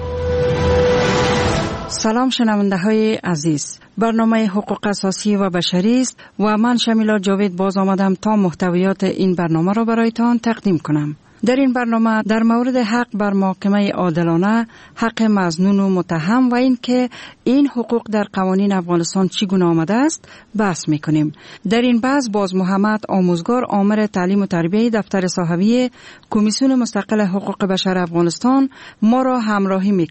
سلام شنونده های عزیز، برنامه حقوق اساسی و بشری است و من شمیلا جاوید باز آمدم تا محتویات این برنامه را برایتان تقدیم کنم. در این برنامه در مورد حق بر محاکمه عادلانه، حق مظنون و متهم و این که این حقوق در قوانین افغانستان چگونه آمده است بحث میکنیم. در این بحث باز محمد آموزگار آمر تعلیم و تربیه دفتر صحوی کمیسیون مستقل حقوق بشر افغانستان ما را همراهی میکند.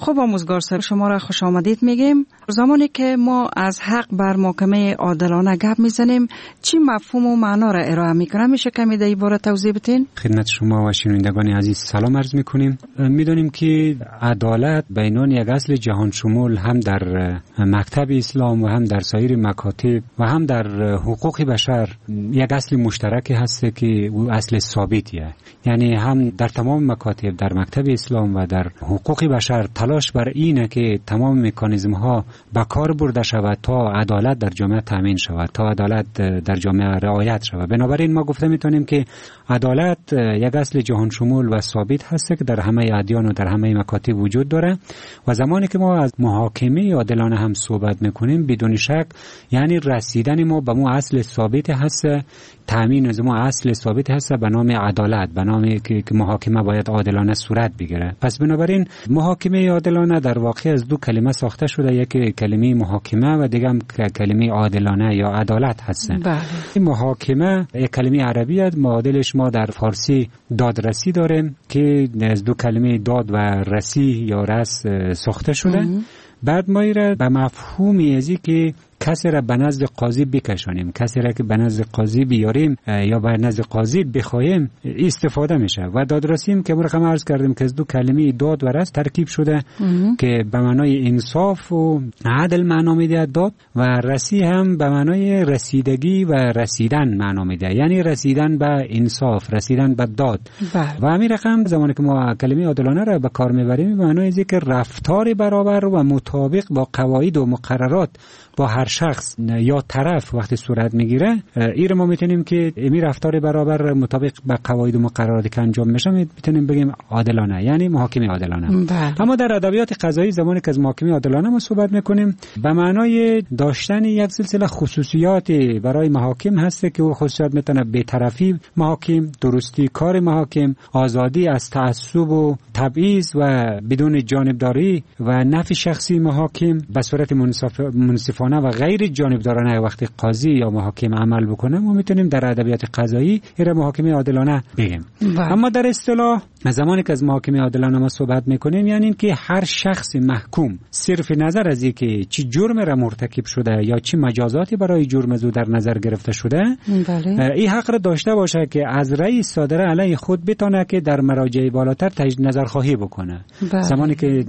خب آموزگار صاحب، شما را خوش آمدید میگیم. زمانی که ما از حق بر محکمه عادلانه گپ میزنیم چی مفهوم و معنا را ارائه میکنه؟ میشه کمی در این باره توضیح بدین؟ خدمت شما و شنوندگان عزیز سلام عرض میکنیم. میدونیم که عدالت به عنوان یک اصل جهان شمول هم در مکتب اسلام و هم در سایر مکاتب و هم در حقوق بشر یک اصل مشترک هست که او اصل ثابتیه. یعنی هم در تمام مکاتب در مکتب اسلام و در حقوق بشر تلاش بر اینه که تمام مکانیزم ها به کار برده شود تا عدالت در جامعه تامین شود، تا عدالت در جامعه رعایت شود. بنابراین ما گفته میتونیم که عدالت یک اصل جهان شمول و ثابت هست که در همه ادیان و در همه مکاتب وجود داره و زمانی که ما از محاکمه عادلانه هم صحبت میکنیم بدون شک یعنی رسیدن ما به مو اصل ثابت هست، تامین از ما اصل ثابت هست به نام عدالت، به نام که محاکمه باید عادلانه صورت بگیره. پس بنابراین محاکمه عادلانه در واقع از دو کلمه ساخته شده، یک کلمه محاکمه و دیگه کلمه عادلانه یا عدالت هست. این محاکمه یک کلمه عربی است، معادلش ما در فارسی دادرسی داریم که از دو کلمه داد و رسی یا رس ساخته شده. بعد ما ایره به مفهومی ازی که کسی را به نزد قاضی بکشانیم، کسی را که به نزد قاضی بیاریم یا به نزد قاضی بخوایم استفاده میشه. و دادرسیم که رقم عرض کردیم که از دو کلمه داد و رس ترکیب شده که به معنای انصاف و عدل معنا میده داد، و رسی هم به معنای رسیدگی و رسیدن معنا میده، یعنی رسیدن به انصاف، رسیدن به داد. و همین رقم زمانی که ما کلمه عادلانه را به کار میبریم به معنای اینه که رفتار برابر و مطابق با قواعد و مقررات با هر شخص یا طرف وقتی صورت میگیره، این ما میتونیم که این رفتار برابر مطابق به قواعد و مقرراتی که انجام میشه میتونیم بگیم عادلانه، یعنی محاکمه عادلانه. اما در ادبیات قضایی زمانی که از محاکمه عادلانه ما صحبت میکنیم به معنای داشتن یک سلسله خصوصیات برای محاکم هست که او خصوصیات میتونه بی‌طرفی محاکم، درستی کار محاکم، آزادی از تعصب و تبعیض و بدون جانبداری و نفع شخصی محاکم به صورت منصفانه و غیر جانبدارانه وقتی قاضی یا محاکم عمل بکنه ما میتونیم در ادبیات قضایی این محاکمه عادلانه بگیم. اما در اصطلاح زمانی که از محاکمه عادلانه ما صحبت میکنیم یعنی این که هر شخص محکوم صرف نظر از اینکه چی جرم را مرتکب شده یا چی مجازاتی برای جرم او در نظر گرفته شده این حق را داشته باشه که از رأی صادره علیه خود بتونه که در مراجع بالاتر تجدید نظر خواهی بکنه. زمانی که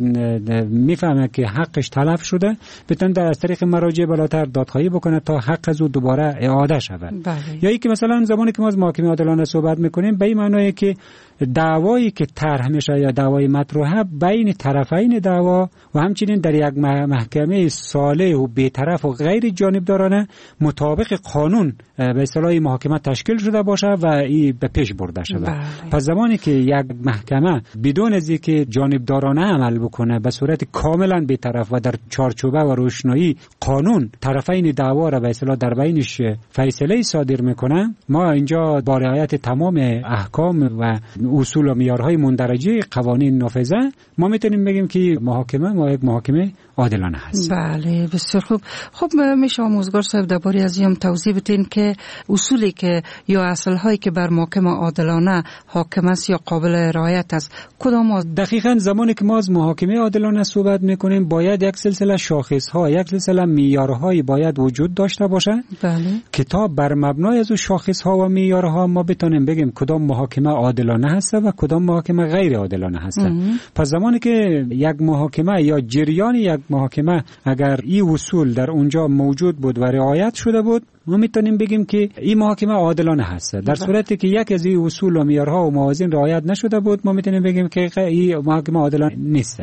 میفهمه که حقش تلف شده بتونه از طریق مراجع بالاتر دادخواهی بکنه تا حق از او دوباره اعاده شود. یا اینکه مثلا زمانی که ما از محاکمه عادلانه صحبت میکنیم به این معنیه که دعوایی که طرح میشه یا دعوای مطروحه بین طرفین دعوا و همچنین در یک محکمه صالح و بی‌طرف و غیر جانبدارانه مطابق قانون به اصطلاح محاکمه تشکیل شده باشه و این به پیش برده شود. پس زمانی که یک محکمه بدون از اینکه جانبدارانه عمل بکنه به صورت کاملا بی‌طرف و در چارچوبه و روشنایی قانون طرفین دعوا را به اصطلاح در بینش فیصله صادر میکنه، ما اینجا با رعایت تمام احکام و اصول و معیارهای مندرجه قوانین نافذه ما میتونیم بگیم که محاکمه ما یک محاکمه عادلانه هست. بله بسیار خوب. خب میشه آموزگار صاحب درباره از این توضیح بدین که اصولی که یا اصل‌هایی که بر محاکمه عادلانه حاکم است یا قابل رعایت است کدام است؟ دقیقاً زمانی که ما از محاکمه عادلانه صحبت میکنیم باید یک سلسله شاخص‌ها، یک سلسله معیارهای باید وجود داشته باشه. بله. که تا بر مبنای از شاخص‌ها و معیارها ما بتونیم بگیم کدام محاکمه عادلانه هست و کدام محاکمه غیر عادلانه هست. پس زمانی که یک محاکمه یا جریان یک محاکمه اگر این اصول در اونجا موجود بود و رعایت شده بود ما میتونیم بگیم که این محاکمه عادلانه هست. در صورتی که یک از این اصول و معیارها و موازین رعایت نشده بود ما میتونیم بگیم که این محاکمه عادلانه نیست.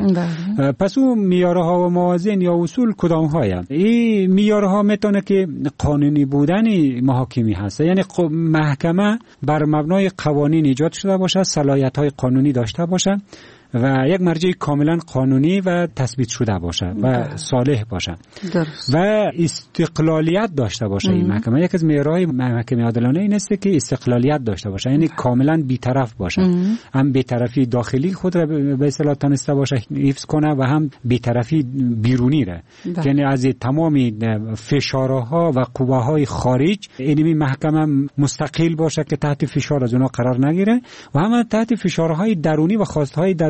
پس اون معیارها و موازین یا اصول کدام های؟ این معیارها میتونه که قانونی بودن محاکمی هست، یعنی محکمه بر مبنای قوانین ایجاد شده باشه، صلاحیت‌های قانونی داشته باشه و یک مرجع کاملا قانونی و تثبیت شده باشه و صالح باشه و استقلالیت داشته باشه. این محکمه یک از معیارهای محکمه عادلانه این است که استقلالیت داشته باشه، یعنی کاملا بی‌طرف باشه، هم بی‌طرفی داخلی خود را به اصطلاح تونسته باشه حفظ کنه و هم بی‌طرفی بیرونی را، یعنی از تمام فشارها و قوه‌های خارج این محکمه مستقل باشه که تحت فشار از اونها قرار نگیره و هم تحت فشارهای درونی و خواستهای درونی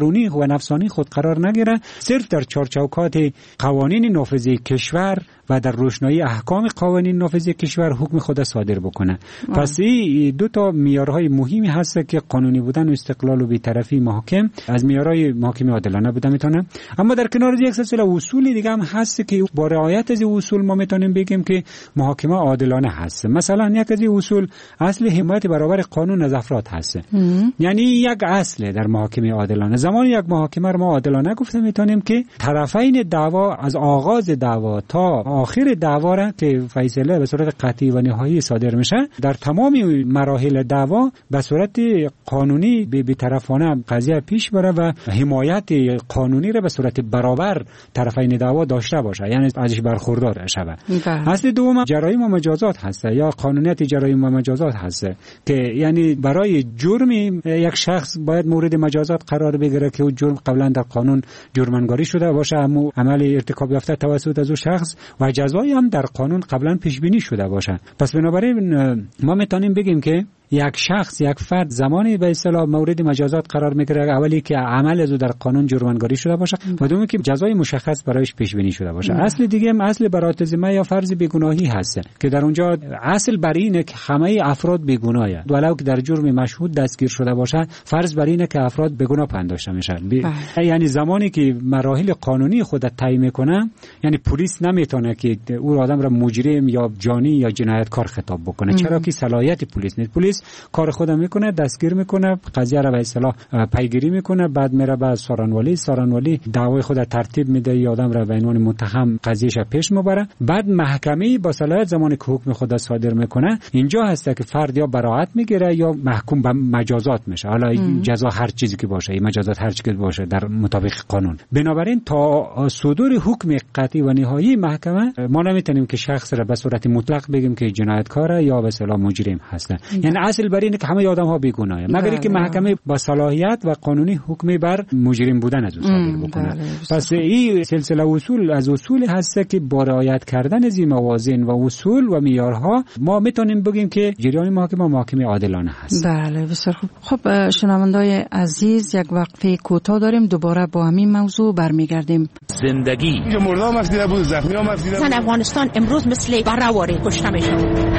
قانونی و نفسانی خود قرار نگیره، صرف در چارچوکات قوانین نافذه کشور و در روشنایی احکام قوانین نافذه کشور حکم خود صادر بکنه. پس این دو تا معیارهای مهمی هست که قانونی بودن و استقلال و بی‌طرفی محاکم از معیارهای محاکمه عادلانه بوده میتونه. اما در کنار یک سلسله اصول دیگه هم هست که با رعایت از اصول ما میتونیم بگیم که محاکمه عادلانه هست. مثلا یک از اصول اصل حمایت برابر قانون از افراد هست. یعنی یک اصل در محاکمه عادلانه. زمان یک محاکمه رو ما عادلانه گفته میتونیم که طرفین دعوا از آغاز دعوا تا آخر دعوا را که فیصله به صورت قطعی و نهایی صادر میشه، در تمام مراحل دعوا به صورت قانونی بی‌طرفانه قضیه پیش بره و حمایت قانونی را به صورت برابر طرفین دعوا داشته باشه، یعنی ازش برخوردار شود. اصل دوم جرایم و مجازات هست یا قانونیت جرایم و مجازات هست که یعنی برای جرم یک شخص باید مورد مجازات قرار بگیره که اون جرم قبلا در قانون جرمنگاری شده باشه، اما عمل ارتکاب یافته توسط از اون شخص و جزایی هم در قانون قبلا پیش بینی شده باشه. پس بنابراین ما میتونیم بگیم که یک شخص، یک فرد زمانی به اصطلاح مورد مجازات قرار میگیره اولی که عمل از در قانون جرمنگاری شده باشه و دومی که جزای مشخص برایش پیش بینی شده باشه. اصل دیگه هم اصل برات ذمه یا فرض بیگناهی هست که در اونجا اصل بر اینه که همه افراد بیگناهه، ولو که در جرم مشهود دستگیر شده باشه فرض بر اینه که افراد بیگناه پنداشته میشن. یعنی زمانی که مراحل قانونی خود تعیین میکنه، یعنی پلیس نمیتونه که اون آدم را مجرم یا جانی یا جنایتکار خطاب بکنه، چرا که صلاحیت پلیس نیست. پلیس کار خودم میکنه، دستگیر میکنه، قضیه را به اصطلاح پیگیری میکنه، بعد میره به سارنوالی دعوای خود ترتیب میده، یا آدم را به عنوان متهم قضیهش پیش میبره. بعد محکمه با صلاحیت زمانی که حکم خود صادر میکنه اینجا هست که فرد یا براءت میگیره یا محکوم به مجازات میشه. حالا جزا هر چیزی که باشه، این مجازات هر چیزی که باشه در مطابق قانون. بنابراین تا صدور حکم قطعی و نهایی محکمه ما نمیتونیم که شخص را به صورت مطلق بگیم که جنایتکار یا به اصطلاح مجرم هست. یعنی اصل بر اینه که همه آدم ها بیگناهه، مگر اینکه محکمه با صلاحیت و قانونی حکمی بر مجرم بودن از او صادر بکنه. پس این سلسله اصول از اصول هست که با رعایت کردن از این موازین و اصول و معیارها ما میتونیم بگیم که جریان محاکمه عادلانه هست. بله بسیار خوب. خب شنوندای عزیز، یک وقفه کوتاه داریم، دوباره با همین موضوع برمیگردیم. زندگی مردم مفدیده بود، زخمی ها مفدیده بود. افغانستان امروز مثل برآوری کشته میشه.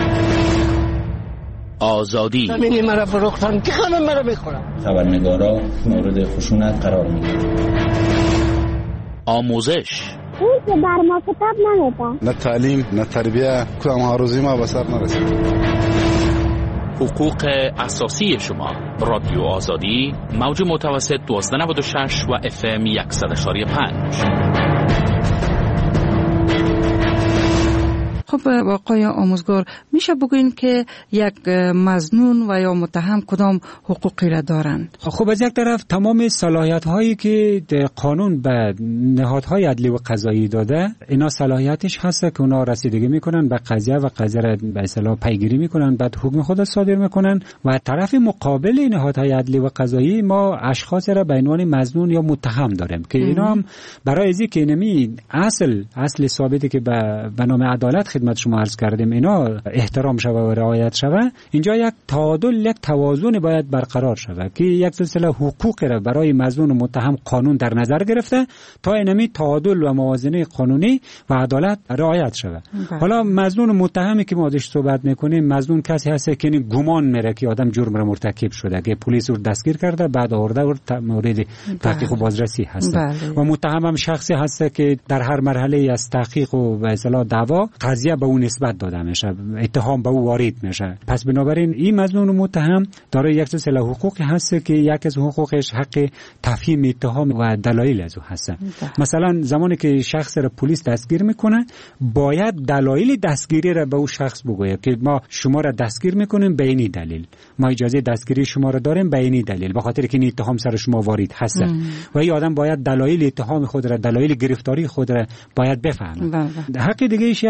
آزادی زمینی مرا فروختن که همه مرا میخورن. خبرنگارا مورد خشونت قرار میگیرن. آموزش این که بر ما کتاب نمیدن، نه تعلیم نه تربیه، کدام هاروزی ما به سر نرسید. حقوق اساسی شما. رادیو آزادی، موج متوسط 1296 و FM 100.5. خب آقای آموزگار، میشه بگوین که یک مظنون و یا متهم کدام حقوقی را دارند؟ خب از یک طرف تمام صلاحیت هایی که قانون به نهادهای عدلی و قضایی داده، اینا صلاحیتش هست که اونا رسیدگی میکنن به قضیه و قضیه را به اصطلاح پیگیری میکنن، بعد حکم خود صادر میکنن. و طرف مقابل نهادهای عدلی و قضایی ما اشخاص را به عنوان مظنون یا متهم داریم که اینا هم برای ازی که اینمی اصل ثابتی که به نام عدالت خدمت شما عرض کردیم اینا احترام شود و رعایت شود، اینجا یک تعادل، یک توازن باید برقرار شود که یک سلسله حقوق را برای مظنون و متهم قانون در نظر گرفته تا اینمی تعادل و موازنه قانونی و عدالت رعایت شود. حالا مظنون و متهمی که ما ازش صحبت میکنیم، مظنون کسی هست که گمان میره که آدم جرم را مرتکب شده، که پلیس رو دستگیر کرده، بعد آورده و مورد تحقیق و بازرسی هست. و متهم هم شخصی هست که در هر مرحله از تحقیق و به اصطلاح دعوا قضیه به اون نسبت داده میشه، اتهام به او وارد میشه. پس بنابراین این مظنون و متهم دارای یک سلسله حقوقی هست که یک از حقوقش حق تفهیم اتهام و دلایل از او هست. مثلا زمانی که شخص را پلیس دستگیر میکنه، باید دلایل دستگیری را به او شخص بگوید که ما شما را دستگیر میکنیم به این دلیل، ما اجازه دستگیری شما را داریم به این دلیل، به خاطر که این اتهام سر شما وارد هست. و این آدم باید دلایل اتهام خود را، دلایل گرفتاری خود را باید بفهمه. حق دیگه ایش هم حق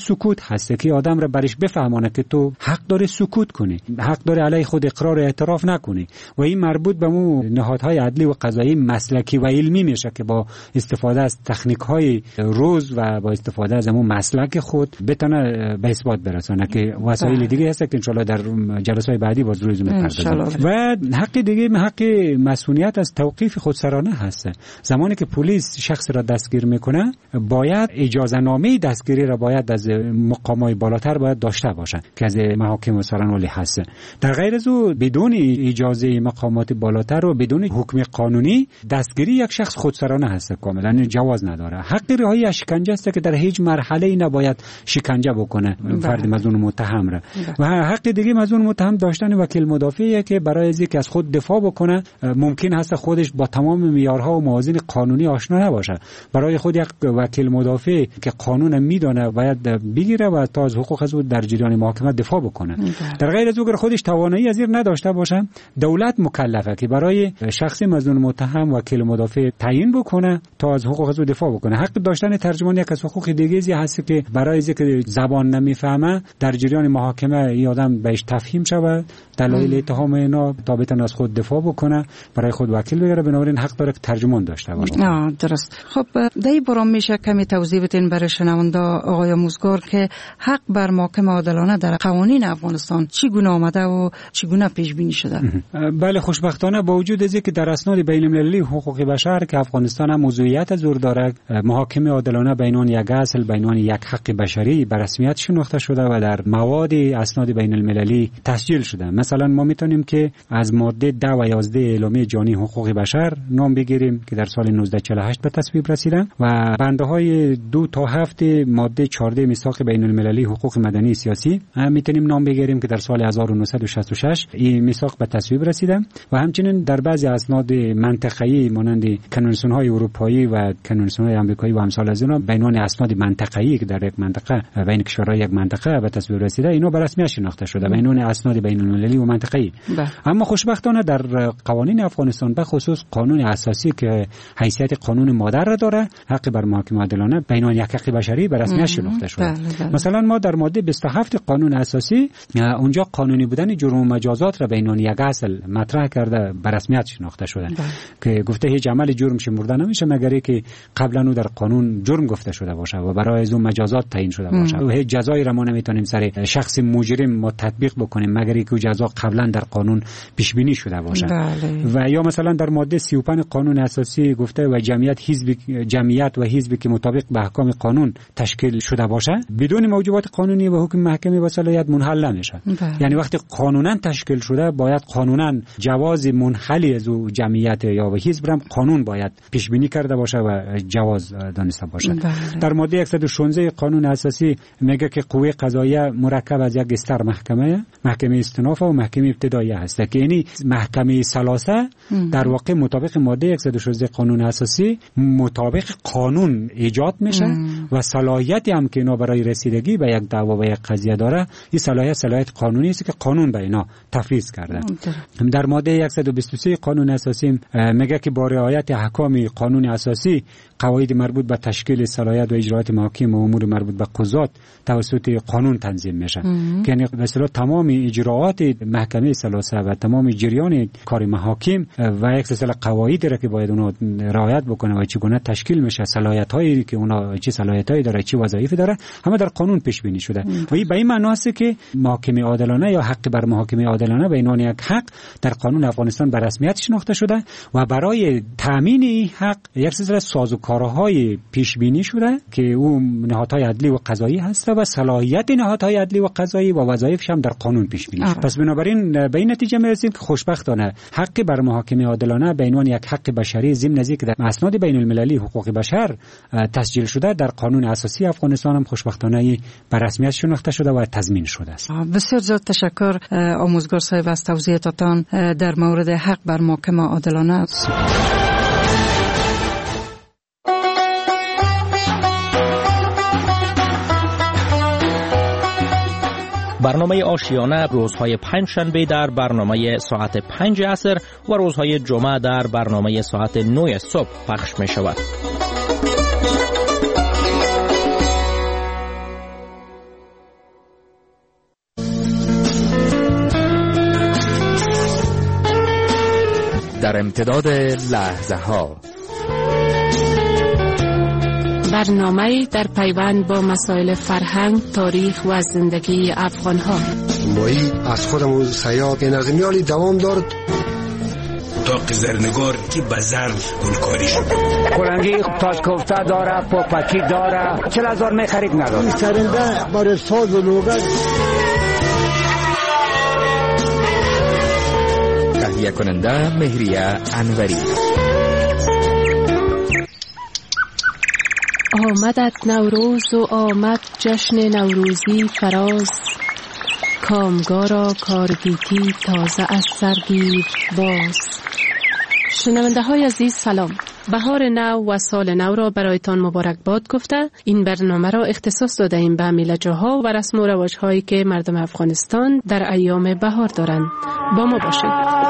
سکوت هست که آدم را برش بفهمانه که تو حق داره سکوت کنی، حق داره علی خود اقرار و اعتراف نکنی. و این مربوط به مو نهادهای عدلی و قضایی مسلکی و علمی میشه که با استفاده از تکنیک‌های روز و با استفاده از مو مسلک خود بتونه به اثبات برسونه که وسایل دیگه هست که ان شاءالله در جلسه‌های بعدی باز روز می‌پردازیم. و حق دیگه حق مسئولیت از توقیف خودسرانه هست. زمانی که پلیس شخص را دستگیر میکنه باید اجازه نامه دستگیری را باید از مقامات بالاتر باید داشته باشه که از محاکم و سرانوالی هست. در غیر از او بدون اجازه مقامات بالاتر و بدون حکم قانونی دستگیری یک شخص خودسرانه هست، کاملا جواز نداره. حق رهایی از شکنجه است که در هیچ مرحله نباید شکنجه بکنه فرد مظنون متهم را. و حق دیگه مظنون متهم داشتن وکیل مدافعی که برای اینکه از خود دفاع بکنه ممکن هست خودش با تمام معیارها و موازین قانونی آشنا نباشه. برای خود یک وکیل مدافع که قانون میدونه باید بگیره و تا از حقوق از در جریان محاکمه دفاع بکنه. در غیر از اون خودش توانایی از این نداشته باشه دولت مکلفه که برای شخص مظنون متهم وکیل مدافع تعیین بکنه تا از حقوق از دفاع بکنه. حق داشتن ترجمان یک از حقوق دیگه هست که برای اینکه زبان نمیفهمه در جریان محاکمه این آدم بهش تفهیم شود دلایل اتهام اینا تا بتونه از خود دفاع بکنه، برای خود وکیل بگیره. بنابراین حق داره که ترجمان داشته باشه. درست. خب دایی برام میشه کمی توضیح بدین برای شنونده آقای آموزگار که حق بر محاکمه عادلانه در قوانین افغانستان چگونه آمده و چگونه پیش بینی شده؟ بله، خوشبختانه با وجود از اینکه در اسناد بین المللی حقوق بشر که افغانستان هم موضوعیت زور داره، محاکمه عادلانه به عنوان یک اصل به عنوان یک حق بشری به رسمیت شناخته شده و در مواد اسناد بین المللی تسجیل شده. مثلا ما میتونیم که از ماده 10 و 11 اعلامیه جهانی حقوق بشر نام بگیریم که در سال 1948 به تصویب رسیدن و بندهای 2 تا 7 ماده 14 میثاق بین المللی حقوق مدنی سیاسی میتونیم نام بگیریم که در سال 1966 این میثاق به تصویب رسیدن و همچنین در بعضی اسناد منطقه‌ای مانند کنوانسیون‌های اروپایی و کنوانسیون‌های آمریکایی و امثال از اینا به عنوان اسناد منطقه‌ای که در یک منطقه بین کشورهای یک منطقه به تصویب رسیده، اینا به رسمیت شناخته شده به عنوان اسناد بین المللی و منطقه‌ای. اما خوشبختانه در قوانین افغانستان به خصوص قانون اساسی که حیثیت قانون مادر را داره، حق بر محاکمه عادلانه به عنوان یک حق بشری به رسمیت شناخته شده. مثلا ما در ماده 27 قانون اساسی اونجا قانونی بودن جرم و مجازات را به عنوان یک اصل مطرح کرده به رسمیت شناخته شده که گفته هیچ عمل جرم شمرده نمیشه مگر اینکه قبلا اون در قانون جرم گفته شده باشه و برای از اون مجازات تعیین شده باشه و هیچ جزایی را ما نمیتونیم سر شخص مجرم ما تطبیق بکنیم مگر اینکه جزا قبلا در قانون پیش بینی شده باشه. و یا مثلا در ماده 35 قانون اساسی گفته و جمعیت و حزبی که مطابق به احکام قانون تشکیل شده باشه بدون موجبات قانونی و حکم محکمه و صلاحیت منحل نمیشه. یعنی وقتی قانونا تشکیل شده باید قانونا جواز منحلی از او جمعیت یا حزب هم قانون باید پیش بینی کرده باشه و جواز دانسته باشه. در ماده 116 قانون اساسی میگه که قوه قضاییه مرکب از یک استر محکمه استئناف و محکمه ابتدایی هست که یعنی محکمه ثلاثه در واقع مطابق ماده 116 قانون اساسی مطابق قانون ایجاد میشه و صلاحیتی هم که اینا برای رسیدگی به یک دعوا و یک قضیه داره این صلاحیت قانونی است که قانون به اینا تفویض کرده. در ماده 123 قانون اساسی میگه که با رعایت احکام قانون اساسی قواعد مربوط به تشکیل صلاحیت و اجرات محاکم و امور مربوط به قضات توسط قانون تنظیم میشه که یعنی به اصطلاح تمام اجراعات محکمه ثلاثه و تمام جریان کار محاکم و یک سلسله قواعدی را که باید اونها رعایت بکنه و چگونه تشکیل میشه، صلاحیت‌هایی که اونها چه صلاحیتایی داره، چه وظایفی داره، همه در قانون پیش بینی شده و این به این معنی است که محاکمه عادلانه یا حق بر محاکمه عادلانه به عنوان یک حق در قانون افغانستان به رسمیت شناخته شده و برای تامین این حق یک سلسله سازوکارهای پیش بینی شده که اون نهادهای عدلی و قضایی هست و صلاحیت نهادهای عدلی و قضایی و وظایفش هم در قانون پیش بینی شده. پس بنابراین به این نتیجه میرسیم که خوشبختانه حق بر محاکمه عادلانه به عنوان یک حق بشری ضمن از اینکه در اسناد بین المللی حقوق بشر تسجیل شده در قانون اساسی افغانستان هم خوشبختانه به رسمیت شناخته شده و تضمین شده است. بسیار زیاد تشکر آموزگار صاحب از توضیحاتتان در مورد حق بر محاکمه عادلانه. برنامه آشیانه روزهای پنجشنبه در برنامه ساعت 5 عصر و روزهای جمعه در برنامه ساعت 9 صبح پخش می شود. در امتداد لحظه ها. برنامه در پیوند با مسائل فرهنگ، تاریخ و زندگی افغان‌ها. مایی از خودمون سیاد نظمیالی دوام دارد. داغ زرنگار که به ظرف گلکاری شد. کلنگی تاج کوفته داره، پوپکی داره، 40,000 می خرید نداره. این سرنده برای ساز و لوگت. تهیه کننده مهریه انوری. آمدت نوروز و آمد جشن نوروزی فراز، کامگارا کارگیتی تازه از سرگیر باز. شنونده های عزیز سلام. بهار نو و سال نو را برایتان مبارکباد گفته این برنامه را اختصاص داده ایم به میله‌جاها و رسم و رواج هایی که مردم افغانستان در ایام بهار دارند. با ما باشید.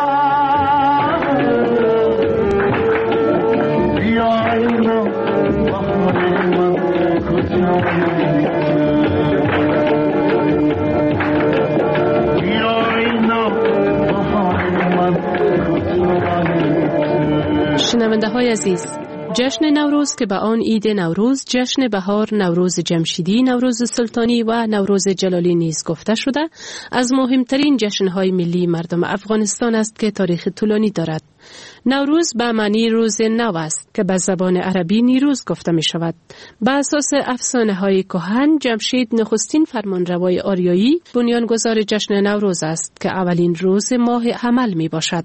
شنونده های عزیز، جشن نوروز که به آن عید نوروز، جشن بهار، نوروز جمشیدی، نوروز سلطانی و نوروز جلالی نیز گفته شده، از مهمترین جشنهای ملی مردم افغانستان است که تاریخ طولانی دارد. نوروز به معنی روز نو است که به زبان عربی نیروز گفته می شود. به اساس افسانه های کهن، جمشید نخستین فرمانروای آریایی بنیانگذار جشن نوروز است که اولین روز ماه حمل می باشد.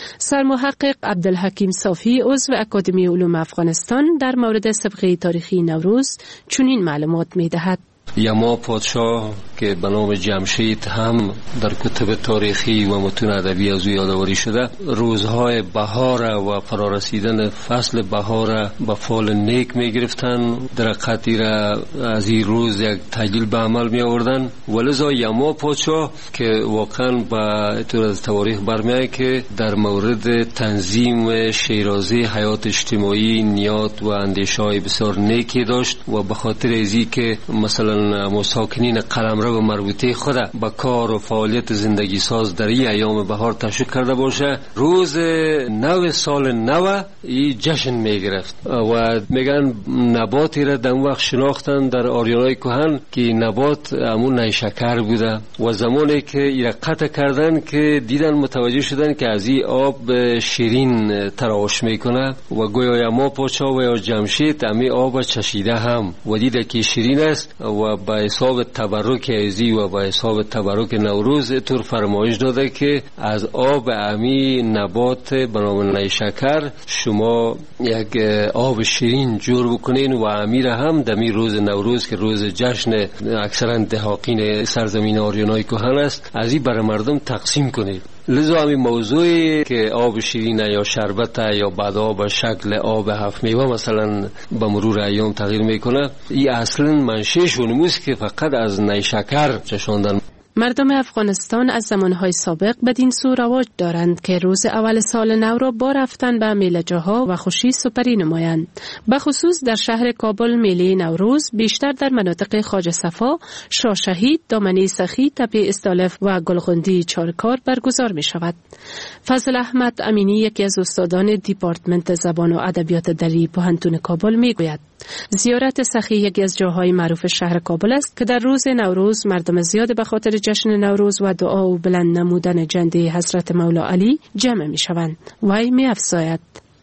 سرمحقق عبدالحکیم صافی عضو اکادمی علوم افغانستان در مورد سابقه تاریخی نوروز چنین معلومات می دهد. یما پادشاه که به نام جمشید هم در کتب تاریخی و متون ادبی از او یادآوری شده، روزهای بهار و فرارسیدن فصل بهار به فال نیک می گرفتن، درقتی را از این روز یک تجلیل به عمل می آوردن. ولذا یما پادشاه که واقعا به طور از تاریخ برمیاد که در مورد تنظیم شیرازه حیات اجتماعی نیات و اندیشه‌های بسیار نیکی داشت و به خاطر ازی که مثلا مساکنین قلمرو مربوطه خود با کار و فعالیت زندگی ساز در این ایام بهار تشویق کرده باشه، روز نو سال نو این جشن میگرفت و میگن نباتی را در اون وقت شناختن در آریانای کهن که نبات همون نیشکر بوده و زمانی که این قطع کردن که دیدن متوجه شدن که از این آب شیرین تراوش میکنه و گویا ما پادشاه و یا جمشید امی آب چشیده هم و دیده که شیرین است و با حساب تبرک عزی و با حساب تبرک نوروز طور فرمایش داده که از آب امی نبات به نام نیشکر شما یک آب شیرین جور بکنین و امیر هم دمی روز نوروز که روز جشن اکثرا دهاقین سرزمین آریانای کهن است از این برای مردم تقسیم کنید. لذا همین موضوعی که آب شیرین یا شربت یا بعد آب شکل آب هفت میوه مثلا به مرور ایام تغییر میکنه، این اصلا منشأش اونموست که فقط از نیشکر چشاندن. مردم افغانستان از زمانهای سابق بدین سو رواج دارند که روز اول سال نو را با رفتن به میله‌جاها و خوشی سپری نمایند. به خصوص در شهر کابل میله نوروز بیشتر در مناطق خواجه صفا، شاه شهید، دامنه سخی، تپه استالف و گلغندی چارکار برگزار می شود. فضل احمد امینی یکی از استادان دیپارتمنت زبان و ادبیات دری پوهنتون کابل می گوید زیارت سخی یکی از جاهای معروف شهر کابل است که در روز نوروز مردم زیاد به خاطر جشن نوروز و دعا و بلند نمودن جنده حضرت مولا علی جمع می شوند. وی می افزاید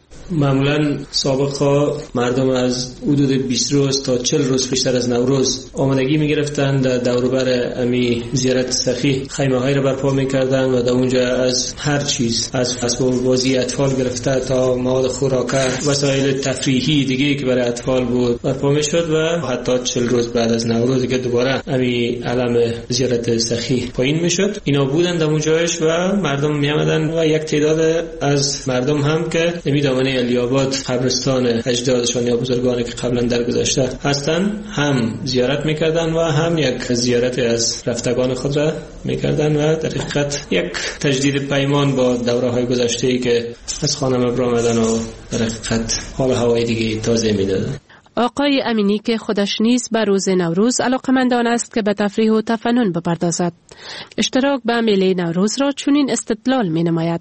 معمولا سابقا مردم از حدود 20 روز تا 40 روز پیشتر از نوروز آمادگی می‌گرفتند، در دور و بر امی زیارت سخی خیمه‌هایی را برپا می‌کردند و در اونجا از هر چیز، از اسباب بازی اطفال گرفته تا مواد خوراکه، وسایل تفریحی دیگه که برای اطفال بود برپا می‌شد و حتی 40 روز بعد از نوروز که دوباره امی علم زیارت سخی پایین می‌شد. اینا بودند در اونجاش و مردم می‌آمدند و یک تعداد از مردم هم که نمی‌دانند علی‌آباد قبرستان اجدادشان یا بزرگانی که قبلا درگذشته هستند هم زیارت میکردن و هم یک زیارت از رفتگان خود را میکردن و در حقیقت یک تجدید پیمان با دوره‌های گذشته‌ای که از خانه مبر آمدن و در حقیقت حال هوای دیگه تازه میدادن. آقای امینی که خودش نیز به روز نوروز علاقه‌مندان است که به تفریح و تفنن بپردازد، اشتراک به میله نوروز را چنین استدلال می‌نماید.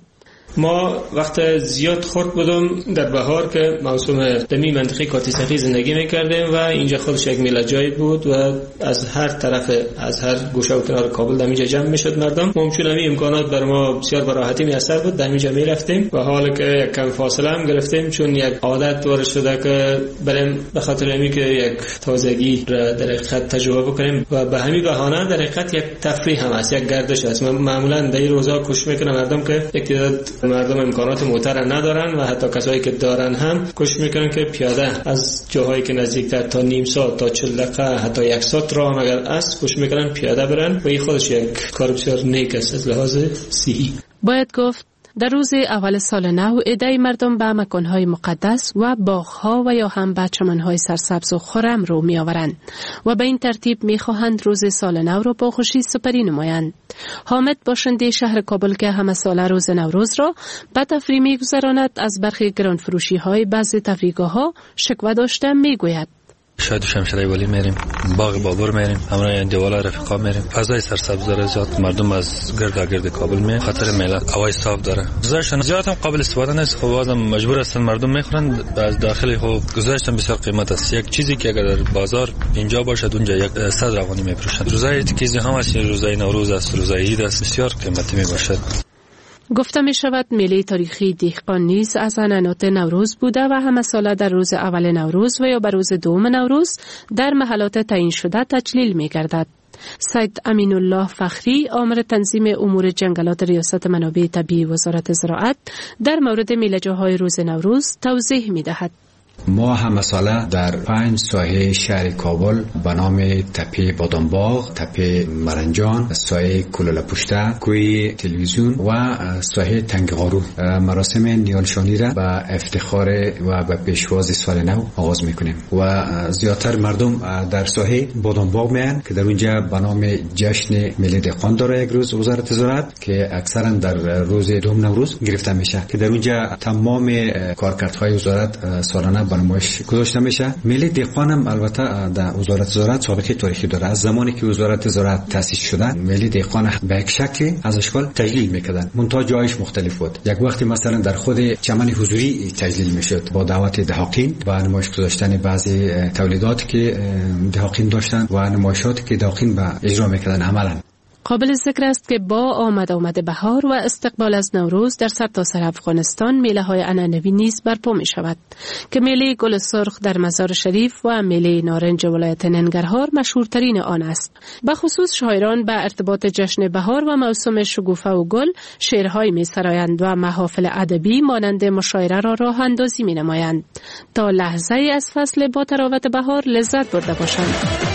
ما وقت زیاد خورد بودم در بهار که موسم دمی منطقه کاتی سخی زندگی میکردیم و اینجا خودش یک میله جای بود و از هر طرف از هر گوشه و کنار کابل در اینجا جمع میشد مردم. ممکن همین امکانات بر ما بسیار به راحتی میسر بود. در اینجا میرفتیم و حال که یک کم فاصله هم گرفتیم چون یک عادت وارد شده که بریم به خاطر اینکه که یک تازگی را در حقیقت تجربه بکنیم و به همین بهانه در حقیقت یک تفریح هم است، یک گردش است. معمولا در این روزا کوشش میکنن مردم که یک تعداد مردم امکانات موتر ندارن و حتی کسایی که دارن هم کوشش میکنن که پیاده از جاهایی که نزدیکتر تا نیم ساعت تا 40 دقیقه حتی یک ساعت راه هم اگر است کوشش میکنن پیاده برن و این خودش یک کار بسیار نیک است از لحاظ صحی. باید گفت در روز اول سال نو عده‌ای مردم به مکانهای مقدس و باغ‌ها و یا هم به چمن‌های سرسبز و خرم رو می‌آورند و به این ترتیب می‌خواهند روز سال نو را با خوشی سپری نمایند. حامد باشنده شهر کابل که همه ساله روز نوروز را به تفریح می‌گذراند از برخی گرانفروشی‌های بعضی تفریحگاه‌ها شکوه داشته می‌گوید. شاید شمشیره ولی میریم، باغ بابور میریم، همراه دیوالا رفیقا میریم. فضای سرسبز داره، زیاد مردم از گرد کابل میان، خاطر ملت هوای صاف داره. گزارششون زیاد هم قابل استفاده نیست، خب بازم مجبور هستن مردم میخورن. از داخل خب گزارششون بسیار قیمت است. یک چیزی که اگر در بازار اینجا باشد اونجا 100 روانی میفروشند. روزای تکیزی هم است، روزای نوروز است، روزای عید است، بسیار قیمتی میباشد. گفته می شود میله تاریخی دهقان نیز از عنعنات نوروز بوده و همه ساله در روز اول نوروز و یا بر روز دوم نوروز در محلات تعیین شده تجلیل می گردد. سید امین الله فخری آمر تنظیم امور جنگلات ریاست منابع طبیعی وزارت زراعت در مورد میله‌جاهای روز نوروز توضیح می دهد. ما همه ساله در 5 ساحه شهر کابل به نام تپه بادامباغ، تپه مرنجان، ساحه کلوله پشته، کوی تلویزیون و ساحه تنگغارو مراسم نیالشانی را به افتخار و به پیشواز سال نو آغاز میکنیم و زیادتر مردم در ساحه بادامباغ میان که در اونجا به نام جشن ملی دهقان داره یک روز وزارت زراعت که اکثرا در روز دوم نوروز گرفته میشه که در اونجا تمام کارکردهای وزارت سالانه برنامه‌اش گذاشته میشه. ملی دهقان هم البته در وزارت زراعت سابقه تاریخی داره. از زمانی که وزارت زراعت تأسیس شده ملی دهقان به یک شکل از اشکال تجلیل میکردن، منتها جایش مختلف بود. یک وقتی مثلا در خود چمن حضوری تجلیل میشد با دعوت دهقان و نمایش گذاشتن بعضی تولیدات که دهقان داشتن و نمایشاتی که دهقان به اجرا میکردن عملا. قابل ذکر است که با آمد بهار و استقبال از نوروز در سرتاسر افغانستان میله‌های عنعنوی نیز برپا می شود که میله گل سرخ در مزار شریف و میله نارنج ولایت ننگرهار مشهورترین آن است. به خصوص شاعران به ارتباط جشن بهار و موسم شکوفه و گل شعرهای می سرایند و محافل ادبی مانند مشاعره را راه اندازی می نمایند تا لحظه ای از فصل با تراوت بهار لذت برده باشند.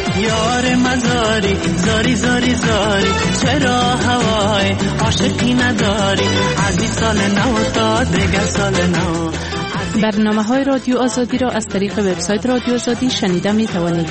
یار مزاری زاری زاری زاری چرا هوای عاشقی نداری از این سال نو تا دیگر سال نو. برنامه‌های رادیو آزادی را از طریق وبسایت رادیو آزادی شنیده می توانید.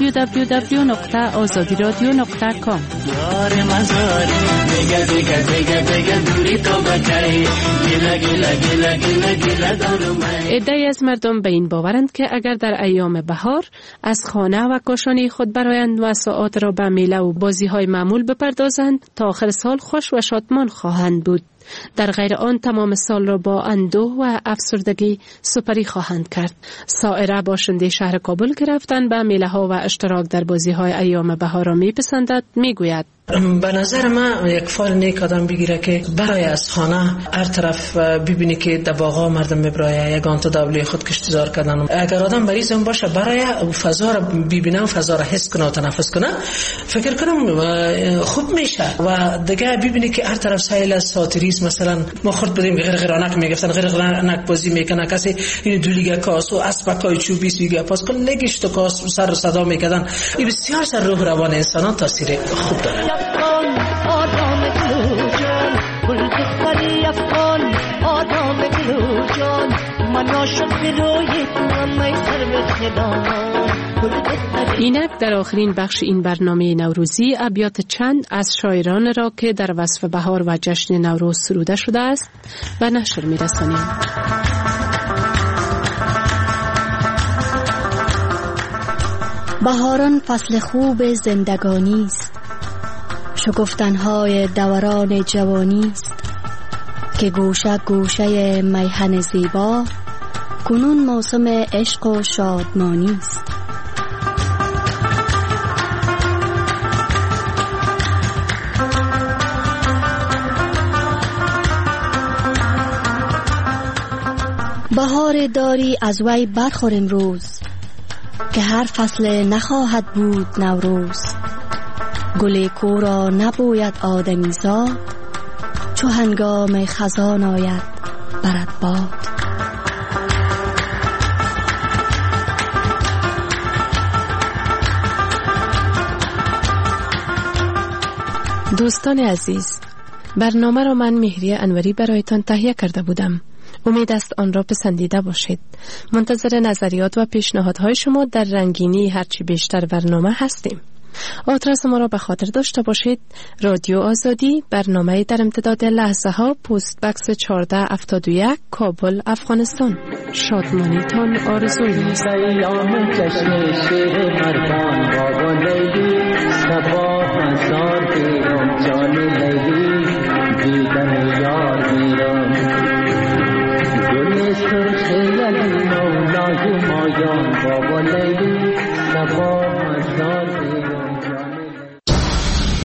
www.azadiradio.com. یار مزاری دیگه دیگه دیگه دیگه دوری تو بجایی گیله گیله گیله گیله گیله دارو من. عده‌ای از مردم به این باورند که اگر در ایام بهار از خانه و کاشانه خود برآیند و ساعات را به میله و بازی‌های معمول بپردازند تا آخر سال خوش و شادمان خواهند بود. در غیر آن تمام سال را با اندوه و افسردگی سپری خواهند کرد. سائره باشنده شهر کابل که رفتن به میله ها و اشتراک در بازی های ایام بهار را میپسندد میگوید به نظر من یک فال نیک آدم بگیره که برای از خانه هر طرف ببینی که در باغا مردم میبرایه یگان تا دابلی خود کشتزار کردن. اگر آدم بریزم باشه برای فضا را ببینه و فضا را حس کنه و تنفس کنه فکر کنم خوب میشه و دیگه ببینی که هر طرف سایل از ساتریز مثلا ما خود بدیم غرغرانک میگفتن غرغرانک بازی میکنه کسی این دولیگه کاس و اسبکای چوبی سیگه پاس کن لگش تو کاس سر صدا میکردن. این بسیار سر روح روان انسان تاثیر خوب داره. آدم گلوجان گل دختری افغان آدم گلوجان من عاشق روی تو میسر بخدان. اینک در آخرین بخش این برنامه نوروزی ابیات چند از شاعران را که در وصف بهار و جشن نوروز سروده شده است به نشر می‌رسانیم. بهاران فصل خوب زندگانی است، شگفتن‌های دوران جوانی است که گوشه گوشه میهن زیبا کنون موسم عشق و شادمانی است. بهار داری از وی برخور امروز که هر فصل نخواهد بود نوروز. گل کو را نبوید آدمی زاد چو هنگام خزان آید برد باد. دوستان عزیز، برنامه را من مهریه انوری برایتان تهیه کرده بودم. امید است آن را پسندیده باشید. منتظر نظریات و پیشنهادهای شما در رنگینی هرچی بیشتر برنامه هستیم. آدرس ما را به خاطر داشته باشید: رادیو آزادی، برنامه در امتداد لحظه ها، پست بکس 1471، کابل، افغانستان. شادمانیتان آرزوییم. سیام جشن شیر مردان بابا لیلی سبا هزار بیرم جان لیلی دیدن یار بیرم گل سرخ یلی مولای مایان بابا